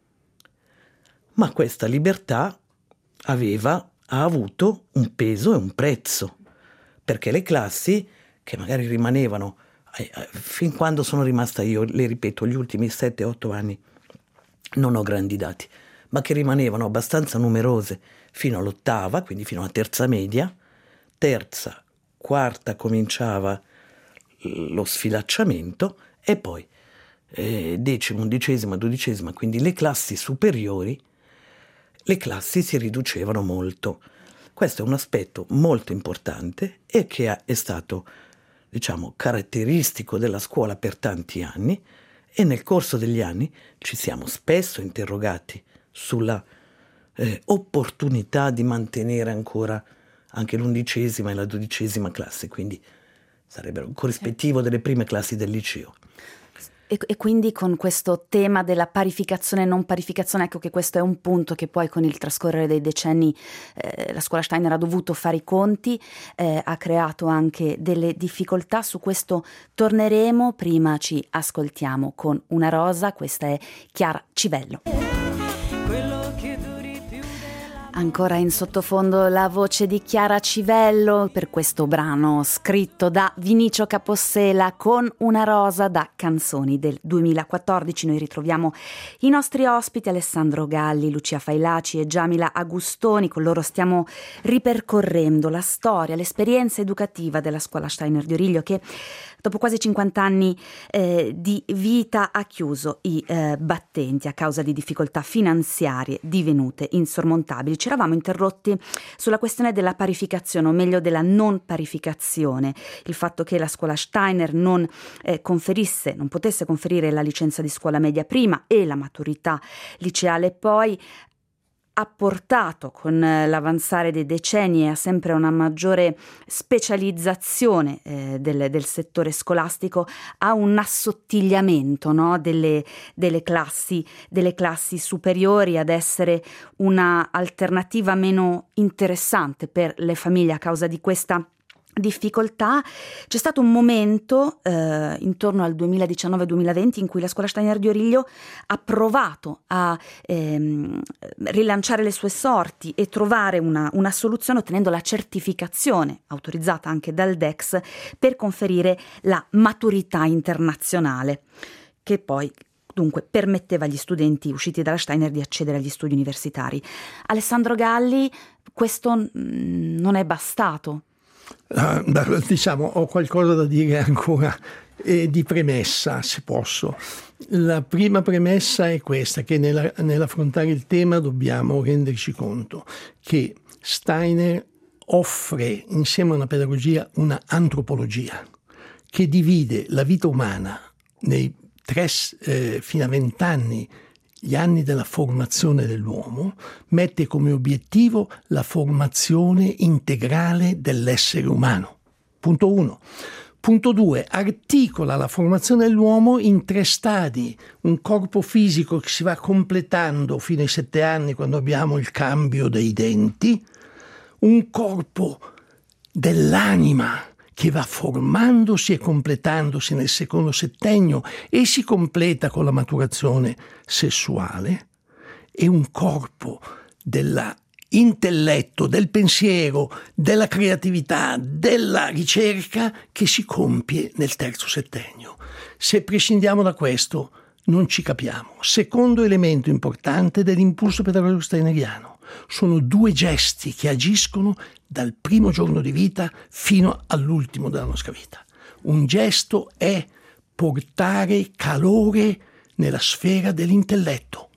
ma questa libertà aveva, ha avuto un peso e un prezzo, perché le classi che magari rimanevano, eh, fin quando sono rimasta io, le ripeto, gli ultimi sette otto anni non ho grandi dati, ma che rimanevano abbastanza numerose fino all'ottava, quindi fino alla terza media, terza, quarta cominciava lo sfilacciamento e poi eh, decima, undicesima, dodicesima, quindi le classi superiori, le classi si riducevano molto. Questo è un aspetto molto importante e che è stato, diciamo, caratteristico della scuola per tanti anni, e nel corso degli anni ci siamo spesso interrogati sulla eh, opportunità di mantenere ancora anche l'undicesima e la dodicesima classe, quindi sarebbero un corrispettivo delle prime classi del liceo. E, e quindi con questo tema della parificazione e non parificazione, ecco che questo è un punto che poi con il trascorrere dei decenni eh, la scuola Steiner ha dovuto fare i conti, eh, ha creato anche delle difficoltà. Su questo torneremo, prima ci ascoltiamo con una rosa, questa è Chiara Civello. Ancora in sottofondo la voce di Chiara Civello per questo brano scritto da Vinicio Capossela con Una rosa, da Canzoni del duemilaquattordici. Noi ritroviamo i nostri ospiti Alessandro Galli, Lucia Failaci e Giamila Agustoni. Con loro stiamo ripercorrendo la storia, l'esperienza educativa della scuola Steiner di Origlio, che dopo quasi cinquanta anni eh, di vita ha chiuso i eh, battenti a causa di difficoltà finanziarie divenute insormontabili. Ci eravamo interrotti sulla questione della parificazione, o meglio della non parificazione, il fatto che la scuola Steiner non eh, conferisse, non potesse conferire la licenza di scuola media prima e la maturità liceale poi, ha portato con l'avanzare dei decenni a sempre una maggiore specializzazione eh, del, del settore scolastico, a un assottigliamento, no, delle, delle classi, delle classi superiori, ad essere una alternativa meno interessante per le famiglie a causa di questa difficoltà. C'è stato un momento eh, intorno al duemiladiciannove duemilaventi in cui la scuola Steiner di Origlio ha provato a ehm, rilanciare le sue sorti e trovare una, una soluzione, ottenendo la certificazione autorizzata anche dal D E C S per conferire la maturità internazionale, che poi dunque permetteva agli studenti usciti dalla Steiner di accedere agli studi universitari. Alessandro Galli, questo mh, non è bastato. Uh, diciamo, ho qualcosa da dire ancora eh, di premessa, se posso. La prima premessa è questa, che nella, nell'affrontare il tema dobbiamo renderci conto che Steiner offre insieme a una pedagogia una antropologia che divide la vita umana nei tre eh, fino a vent'anni, gli anni della formazione dell'uomo, mette come obiettivo la formazione integrale dell'essere umano. Punto uno. Punto due. Articola la formazione dell'uomo in tre stadi. Un corpo fisico che si va completando fino ai sette anni, quando abbiamo il cambio dei denti. Un corpo dell'anima che va formandosi e completandosi nel secondo settennio e si completa con la maturazione sessuale, e un corpo dell'intelletto, del pensiero, della creatività, della ricerca che si compie nel terzo settennio. Se prescindiamo da questo non ci capiamo. Secondo elemento importante dell'impulso pedagogico steineriano: sono due gesti che agiscono dal primo giorno di vita fino all'ultimo della nostra vita. Un gesto è portare calore nella sfera dell'intelletto.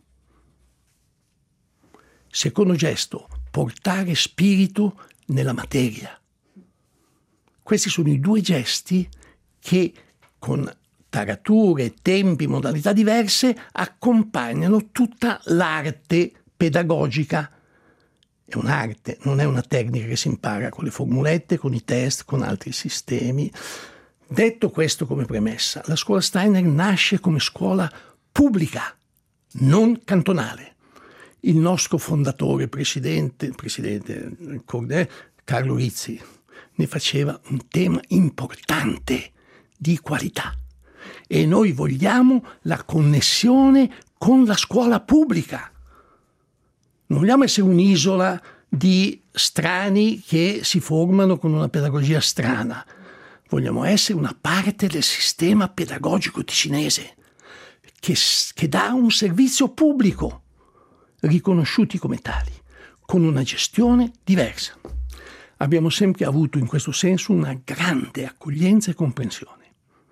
Secondo gesto, portare spirito nella materia. Questi sono i due gesti che, con tarature, tempi, modalità diverse accompagnano tutta l'arte pedagogica. È un'arte, non è una tecnica che si impara con le formulette, con i test, con altri sistemi. Detto questo come premessa, la scuola Steiner nasce come scuola pubblica, non cantonale. Il nostro fondatore, presidente, presidente Carlo Rizzi, ne faceva un tema importante di qualità. E noi vogliamo la connessione con la scuola pubblica. Non vogliamo essere un'isola di strani che si formano con una pedagogia strana. Vogliamo essere una parte del sistema pedagogico ticinese che, che dà un servizio pubblico, riconosciuti come tali, con una gestione diversa. Abbiamo sempre avuto in questo senso una grande accoglienza e comprensione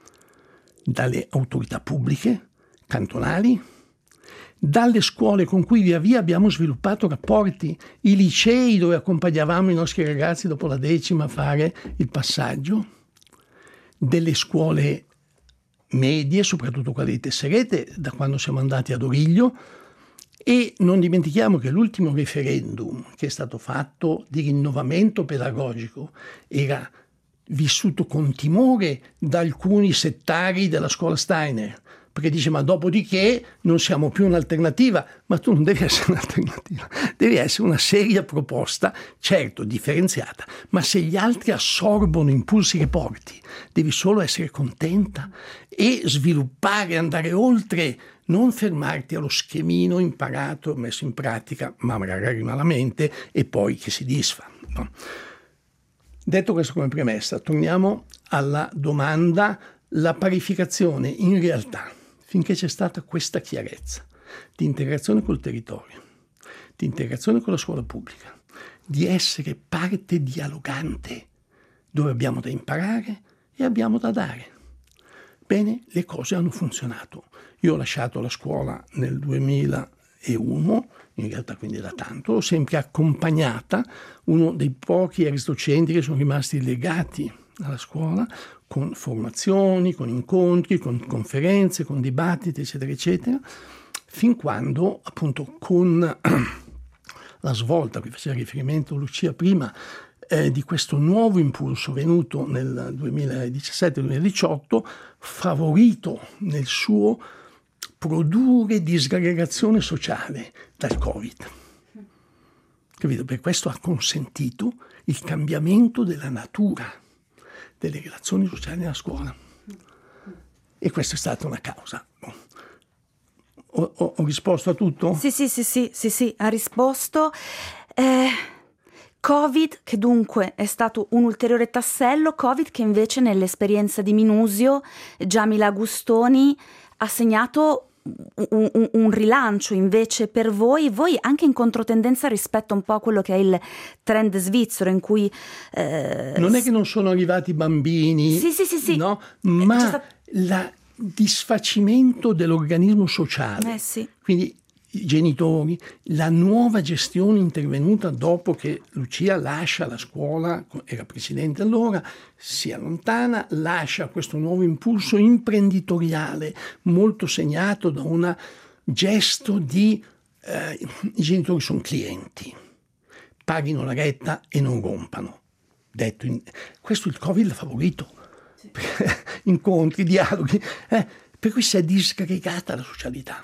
dalle autorità pubbliche, cantonali, dalle scuole con cui via via abbiamo sviluppato rapporti, i licei dove accompagnavamo i nostri ragazzi dopo la decima a fare il passaggio, delle scuole medie, soprattutto quelle di Tesserete, da quando siamo andati ad Origlio, e non dimentichiamo che l'ultimo referendum che è stato fatto di rinnovamento pedagogico era vissuto con timore da alcuni settari della scuola Steiner, perché dice ma dopodiché non siamo più un'alternativa, ma tu non devi essere un'alternativa, devi essere una seria proposta, certo differenziata, ma se gli altri assorbono impulsi che porti, devi solo essere contenta e sviluppare, andare oltre, non fermarti allo schemino imparato, messo in pratica, ma magari malamente, e poi che si disfa. No? Detto questo come premessa, torniamo alla domanda, la parificazione in realtà, finché c'è stata questa chiarezza di integrazione col territorio, di integrazione con la scuola pubblica, di essere parte dialogante, dove abbiamo da imparare e abbiamo da dare. Bene, le cose hanno funzionato. Io ho lasciato la scuola nel duemilauno, in realtà quindi da tanto, l'ho sempre accompagnata, uno dei pochi ex docenti che sono rimasti legati alla scuola, con formazioni, con incontri, con conferenze, con dibattiti, eccetera, eccetera, fin quando, appunto, con la svolta a cui faceva riferimento Lucia prima, eh, di questo nuovo impulso venuto nel duemiladiciassette duemiladiciotto, favorito nel suo produrre disgregazione sociale dal Covid. Capito? Per questo ha consentito il cambiamento della natura delle relazioni sociali nella scuola. E questa è stata una causa. Ho, ho, ho risposto a tutto? Sì, sì, sì, sì, sì, sì, ha risposto. Eh, Covid, che dunque è stato un ulteriore tassello, Covid che invece nell'esperienza di Minusio, Giamila Agustoni, ha segnato Un, un, un rilancio invece per voi, voi anche in controtendenza rispetto un po' a quello che è il trend svizzero in cui... Eh, non è che non sono arrivati bambini, sì, sì, sì, sì. No? Ma stato... il disfacimento dell'organismo sociale, eh, sì. Quindi i genitori, la nuova gestione intervenuta dopo che Lucia lascia la scuola, era presidente allora, si allontana, lascia questo nuovo impulso imprenditoriale molto segnato da un gesto di eh, i genitori sono clienti, paghino la retta e non rompano. Detto in, questo il Covid l'ha favorito, sì. Incontri, dialoghi, eh, per cui si è disgregata la socialità.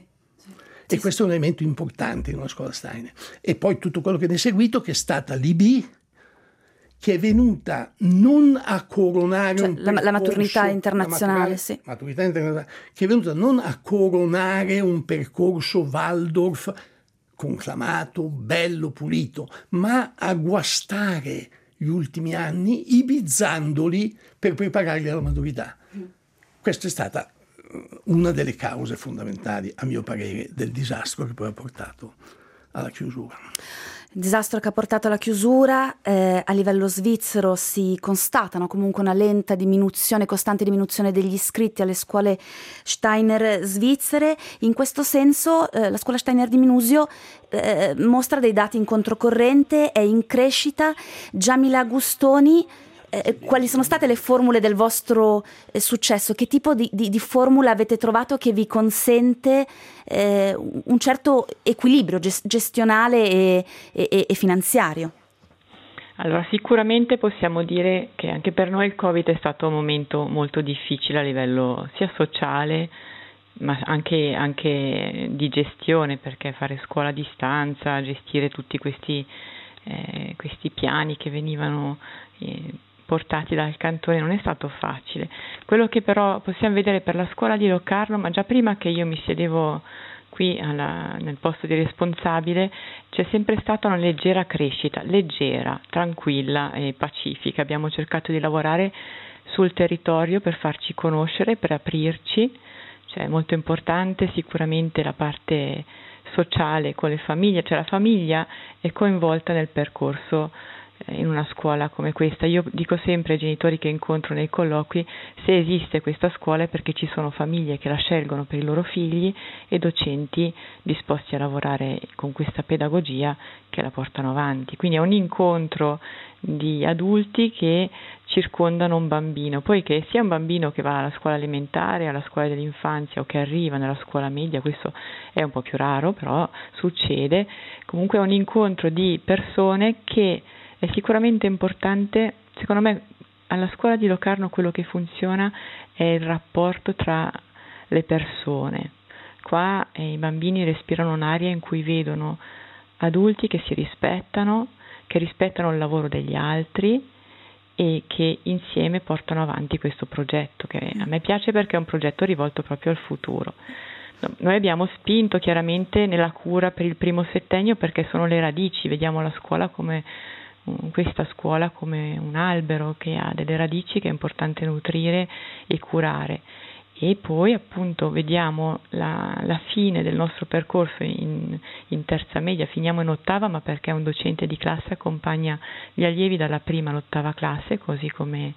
E questo è un elemento importante in una scuola Steiner. E poi tutto quello che ne è seguito, che è stata l'I B, che è venuta non a coronare cioè, un la, percorso, la maturità internazionale, la sì. Maturità internazionale, che è venuta non a coronare un percorso Waldorf conclamato, bello, pulito, ma a guastare gli ultimi anni, ibizzandoli per prepararli alla maturità. Questa è stata una delle cause fondamentali, a mio parere, del disastro che poi ha portato alla chiusura. Il disastro che ha portato alla chiusura, eh, a livello svizzero si constatano comunque una lenta diminuzione, costante diminuzione degli iscritti alle scuole Steiner svizzere. In questo senso eh, la scuola Steiner di Minusio eh, mostra dei dati in controcorrente, è in crescita. Giamila Agustoni, eh, quali sono state le formule del vostro eh, successo? Che tipo di, di, di formula avete trovato che vi consente eh, un certo equilibrio gest- gestionale e, e, e finanziario? Allora, sicuramente possiamo dire che anche per noi il Covid è stato un momento molto difficile a livello sia sociale, ma anche, anche di gestione, perché fare scuola a distanza, gestire tutti questi, eh, questi piani che venivano eh, portati dal cantone non è stato facile. Quello che però possiamo vedere per la scuola di Locarno, ma già prima che io mi siedevo qui alla, nel posto di responsabile, c'è sempre stata una leggera crescita, leggera, tranquilla e pacifica. Abbiamo cercato di lavorare sul territorio per farci conoscere, per aprirci. Cioè, è molto importante sicuramente la parte sociale con le famiglie, cioè la famiglia è coinvolta nel percorso in una scuola come questa. Io dico sempre ai genitori che incontro nei colloqui, se esiste questa scuola è perché ci sono famiglie che la scelgono per i loro figli e docenti disposti a lavorare con questa pedagogia che la portano avanti. Quindi è un incontro di adulti che circondano un bambino, poi che sia un bambino che va alla scuola elementare, alla scuola dell'infanzia o che arriva nella scuola media, questo è un po' più raro, però succede. Comunque è un incontro di persone che è sicuramente importante. Secondo me alla scuola di Locarno quello che funziona è il rapporto tra le persone. Qua eh, i bambini respirano un'aria in cui vedono adulti che si rispettano, che rispettano il lavoro degli altri e che insieme portano avanti questo progetto, che a me piace perché è un progetto rivolto proprio al futuro. Noi abbiamo spinto chiaramente nella cura per il primo settennio perché sono le radici, vediamo la scuola come questa scuola come un albero che ha delle radici che è importante nutrire e curare, e poi appunto vediamo la, la fine del nostro percorso in, in terza media, finiamo in ottava, ma perché un docente di classe accompagna gli allievi dalla prima all'ottava classe, così come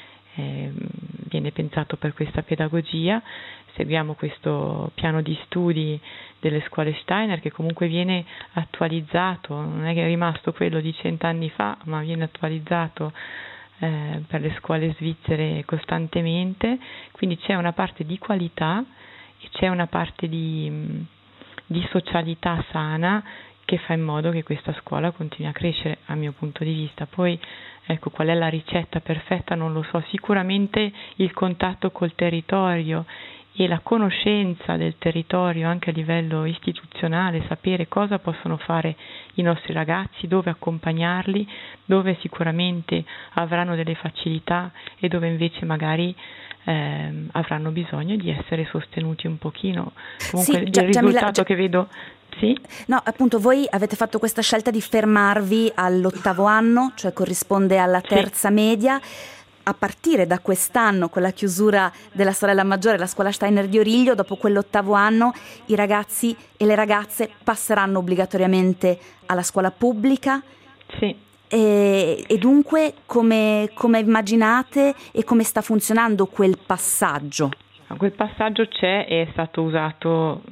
eh, viene pensato per questa pedagogia. Seguiamo questo piano di studi delle scuole Steiner che comunque viene attualizzato, non è che è rimasto quello di cent'anni fa, ma viene attualizzato eh, per le scuole svizzere costantemente, quindi c'è una parte di qualità e c'è una parte di, di socialità sana che fa in modo che questa scuola continui a crescere, a mio punto di vista. Poi ecco, qual è la ricetta perfetta non lo so, sicuramente il contatto col territorio e la conoscenza del territorio anche a livello istituzionale, sapere cosa possono fare i nostri ragazzi, dove accompagnarli, dove sicuramente avranno delle facilità e dove invece magari ehm, avranno bisogno di essere sostenuti un pochino. Comunque sì, il Gia- risultato Giamila, che vedo... Sì? No, appunto voi avete fatto questa scelta di fermarvi all'ottavo anno, cioè corrisponde alla terza sì. media. A partire da quest'anno, con la chiusura della sorella maggiore, la scuola Steiner di Origlio, dopo quell'ottavo anno i ragazzi e le ragazze passeranno obbligatoriamente alla scuola pubblica. Sì. E, e dunque come, come immaginate e come sta funzionando quel passaggio? Quel passaggio c'è e è stato usato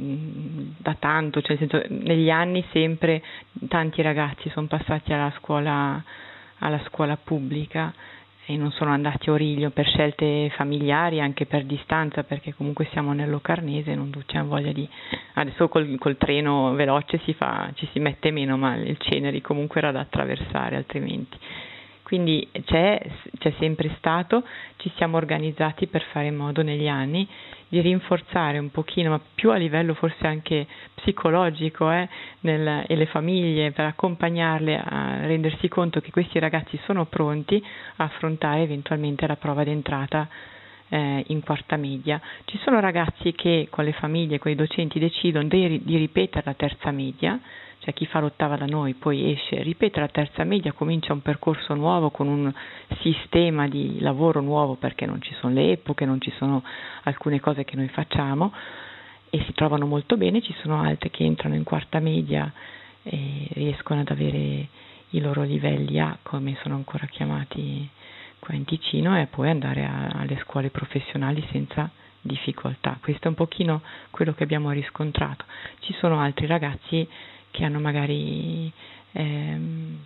da tanto, cioè nel senso, negli anni sempre tanti ragazzi sono passati alla scuola, alla scuola pubblica e non sono andati a Origlio per scelte familiari, anche per distanza, perché comunque siamo nel Locarnese, non c'è voglia di... Adesso col, col treno veloce si fa, ci si mette meno, ma il Ceneri comunque era da attraversare altrimenti. Quindi c'è, c'è sempre stato, ci siamo organizzati per fare in modo negli anni di rinforzare un pochino, ma più a livello forse anche psicologico, eh, nel, e le famiglie, per accompagnarle a rendersi conto che questi ragazzi sono pronti a affrontare eventualmente la prova d'entrata eh, in quarta media. Ci sono ragazzi che con le famiglie, con i docenti decidono di, di ripetere la terza media, cioè chi fa l'ottava da noi poi esce, ripete la terza media, comincia un percorso nuovo con un sistema di lavoro nuovo, perché non ci sono le epoche, non ci sono alcune cose che noi facciamo e si trovano molto bene. Ci sono altri che entrano in quarta media e riescono ad avere i loro livelli A, come sono ancora chiamati qua in Ticino, e poi andare a, alle scuole professionali senza difficoltà. Questo è un pochino quello che abbiamo riscontrato. Ci sono altri ragazzi che hanno magari ehm,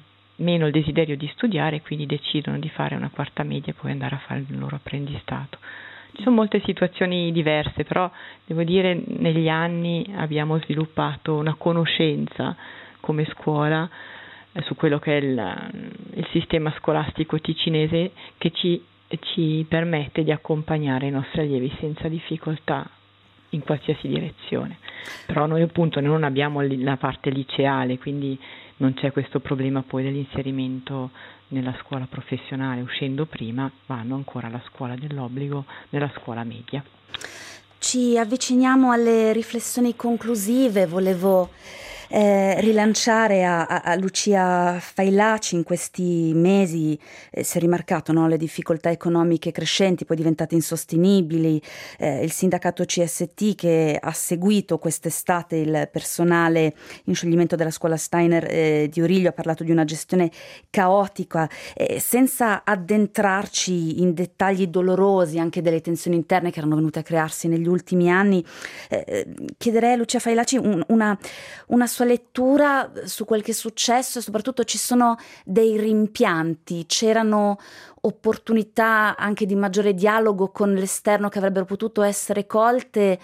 meno il desiderio di studiare, quindi decidono di fare una quarta media e poi andare a fare il loro apprendistato. Ci sono molte situazioni diverse, però devo dire negli anni abbiamo sviluppato una conoscenza come scuola eh, su quello che è il, il sistema scolastico ticinese, che ci, ci permette di accompagnare i nostri allievi senza difficoltà in qualsiasi direzione. Però noi appunto non abbiamo la parte liceale, quindi non c'è questo problema poi dell'inserimento nella scuola professionale. Uscendo prima vanno ancora alla scuola dell'obbligo, nella scuola media. Ci avviciniamo alle riflessioni conclusive. Volevo eh, rilanciare a, a, a Lucia Failaci. In questi mesi eh, si è rimarcato, no, le difficoltà economiche crescenti, poi diventate insostenibili. Eh, il sindacato C S T, che ha seguito quest'estate il personale in scioglimento della scuola Steiner eh, di Origlio, ha parlato di una gestione caotica, eh, senza addentrarci in dettagli dolorosi anche delle tensioni interne che erano venute a crearsi negli ultimi anni. Eh, chiederei a Lucia Failaci un, una, una sua lettura su quel che è successo, e soprattutto ci sono dei rimpianti, c'erano opportunità anche di maggiore dialogo con l'esterno che avrebbero potuto essere colte,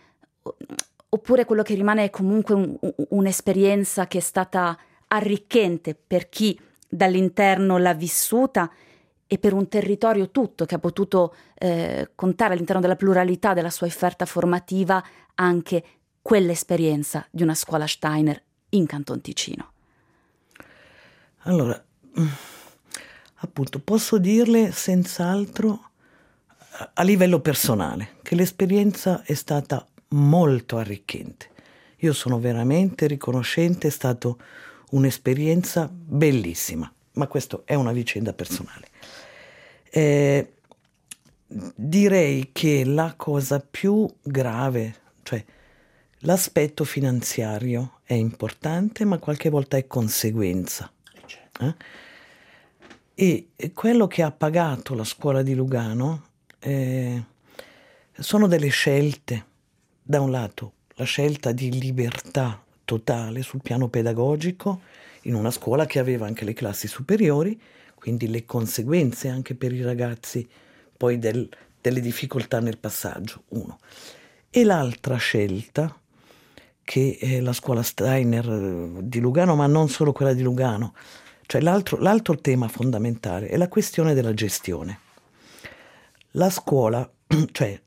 oppure quello che rimane è comunque un, un'esperienza che è stata arricchente per chi dall'interno l'ha vissuta e per un territorio tutto che ha potuto eh, contare all'interno della pluralità della sua offerta formativa anche quell'esperienza di una scuola Steiner in Canton Ticino. Allora, appunto, posso dirle senz'altro a livello personale che l'esperienza è stata molto arricchente. Io sono veramente riconoscente, è stata un'esperienza bellissima, ma questa è una vicenda personale. Eh, direi che la cosa più grave, cioè l'aspetto finanziario è importante, ma qualche volta è conseguenza. Eh? E quello che ha pagato la scuola di Lugano eh, sono delle scelte. Da un lato la scelta di libertà totale sul piano pedagogico in una scuola che aveva anche le classi superiori, quindi le conseguenze anche per i ragazzi poi del, delle difficoltà nel passaggio, uno. E l'altra scelta che è la scuola Steiner di Lugano, ma non solo quella di Lugano, cioè l'altro, l'altro tema fondamentale è la questione della gestione. La scuola, cioè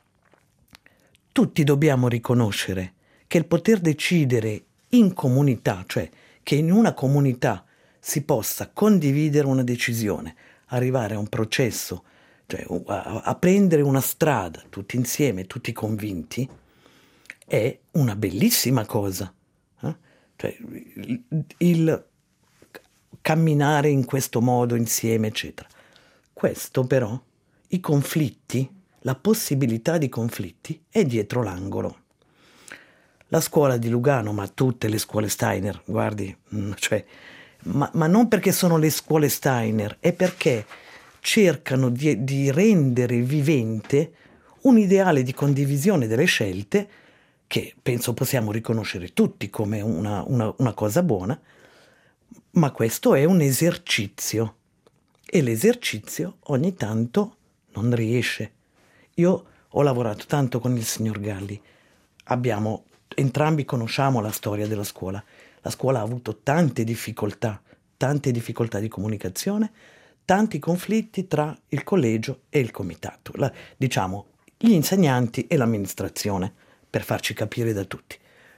tutti dobbiamo riconoscere che il poter decidere in comunità, cioè che in una comunità si possa condividere una decisione, arrivare a un processo, cioè a, a prendere una strada tutti insieme, tutti convinti, è una bellissima cosa. Eh? Cioè, il, il camminare in questo modo insieme, eccetera. Questo però, i conflitti, la possibilità di conflitti è dietro l'angolo. La scuola di Lugano, ma tutte le scuole Steiner, guardi, cioè, ma, ma non perché sono le scuole Steiner, è perché cercano di, di rendere vivente un ideale di condivisione delle scelte che penso possiamo riconoscere tutti come una, una, una cosa buona, ma questo è un esercizio e l'esercizio ogni tanto non riesce. Io ho lavorato tanto con il signor Galli, abbiamo, entrambi conosciamo la storia della scuola. La scuola ha avuto tante difficoltà, tante difficoltà di comunicazione, tanti conflitti tra il collegio e il comitato, la, diciamo gli insegnanti e l'amministrazione, per farci capire da tutti.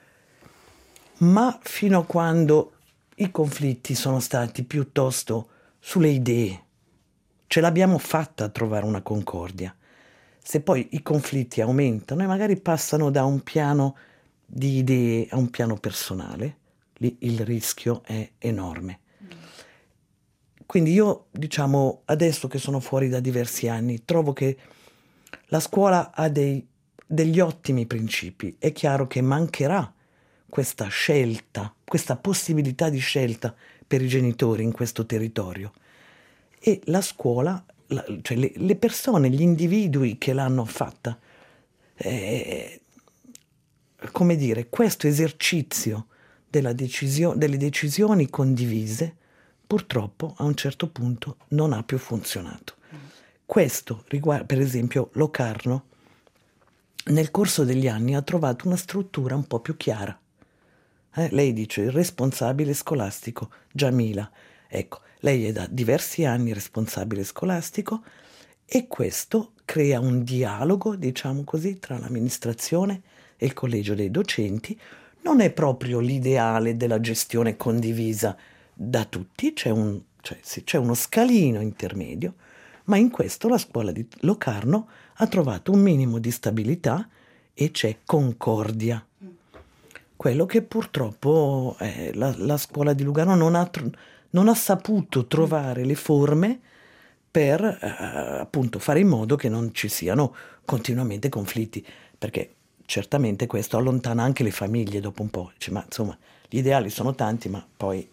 Ma fino a quando i conflitti sono stati piuttosto sulle idee, ce l'abbiamo fatta a trovare una concordia. Se poi i conflitti aumentano e magari passano da un piano di idee a un piano personale, lì il rischio è enorme. Quindi io, diciamo, adesso che sono fuori da diversi anni, trovo che la scuola ha dei, degli ottimi principi. È chiaro che mancherà questa scelta, questa possibilità di scelta per i genitori in questo territorio. E la scuola, la, cioè le, le persone, gli individui che l'hanno fatta, eh, come dire, questo esercizio della decisio, delle decisioni condivise purtroppo a un certo punto non ha più funzionato. Questo riguarda, per esempio, Locarno, nel corso degli anni ha trovato una struttura un po' più chiara. Eh, lei dice il responsabile scolastico, Giamila. Ecco, lei è da diversi anni responsabile scolastico e questo crea un dialogo, diciamo così, tra l'amministrazione e il collegio dei docenti. Non è proprio l'ideale della gestione condivisa da tutti, c'è, un, cioè, sì, c'è uno scalino intermedio, ma in questo la scuola di Locarno ha trovato un minimo di stabilità e c'è concordia. Quello che purtroppo eh, la, la scuola di Lugano non ha, non ha saputo trovare le forme per eh, appunto fare in modo che non ci siano continuamente conflitti, perché certamente questo allontana anche le famiglie dopo un po'. Dice, ma insomma, gli ideali sono tanti, ma poi...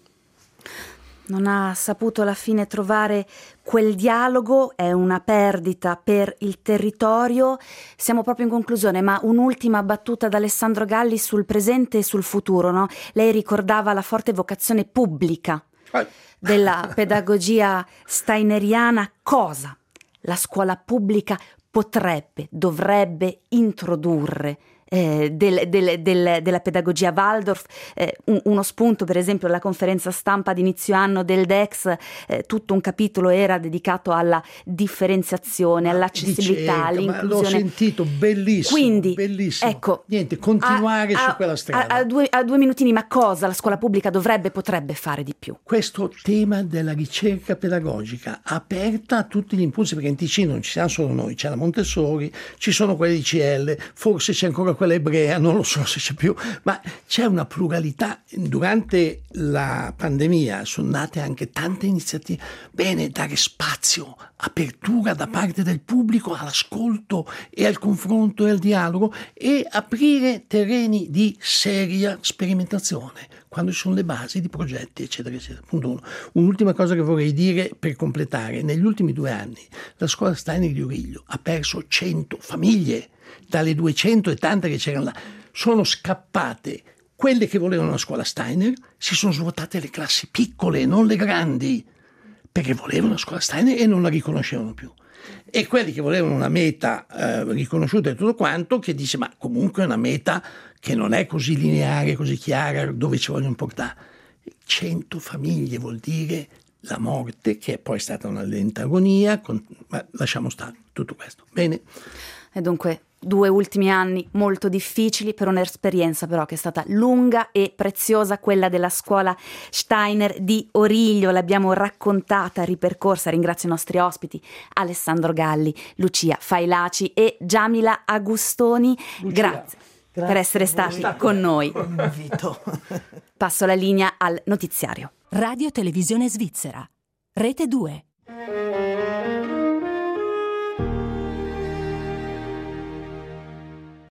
Non ha saputo alla fine trovare quel dialogo, è una perdita per il territorio. Siamo proprio in conclusione, ma un'ultima battuta da Alessandro Galli sul presente e sul futuro, no? Lei ricordava la forte vocazione pubblica della pedagogia steineriana. Cosa la scuola pubblica potrebbe, dovrebbe introdurre eh, del, del, del, della pedagogia Waldorf? Eh, un, uno spunto, per esempio, la conferenza stampa di inizio anno del D E C S, eh, tutto un capitolo era dedicato alla differenziazione, ma all'accessibilità, all'inclusione. Ma l'ho sentito, bellissimo. Quindi, bellissimo. ecco, niente, continuare a, a, su quella strada. A, a, due, a due minutini, ma cosa la scuola pubblica dovrebbe, potrebbe fare di più? Questo tema della ricerca pedagogica aperta a tutti gli impulsi, perché in Ticino non ci siamo solo noi, c'è la Montessori, ci sono quelli di C L, forse c'è ancora quella ebrea, non lo so se c'è più, ma c'è una pluralità. Durante la pandemia sono nate anche tante iniziative. Bene, dare spazio, apertura da parte del pubblico all'ascolto e al confronto e al dialogo e aprire terreni di seria sperimentazione quando ci sono le basi di progetti, eccetera, eccetera. Punto uno. Un'ultima cosa che vorrei dire per completare: negli ultimi due anni la scuola Steiner di Origlio ha perso cento famiglie, dalle duecento e tante che c'erano là. Sono scappate quelle che volevano la scuola Steiner, si sono svuotate le classi piccole, non le grandi, perché volevano la scuola Steiner e non la riconoscevano più. E quelli che volevano una meta eh, riconosciuta e tutto quanto, che dice ma comunque è una meta che non è così lineare, così chiara, dove ci vogliono portare. Cento famiglie vuol dire la morte, che è poi stata una lenta agonia, con, ma lasciamo stare tutto questo. Bene. E dunque due ultimi anni molto difficili per un'esperienza però che è stata lunga e preziosa, quella della scuola Steiner di Origlio. L'abbiamo raccontata, ripercorsa. Ringrazio i nostri ospiti Alessandro Galli, Lucia Failaci e Giamila Agustoni. Lucia, grazie, grazie per essere stati con noi. Passo la linea al notiziario. Radio Televisione Svizzera, Rete due.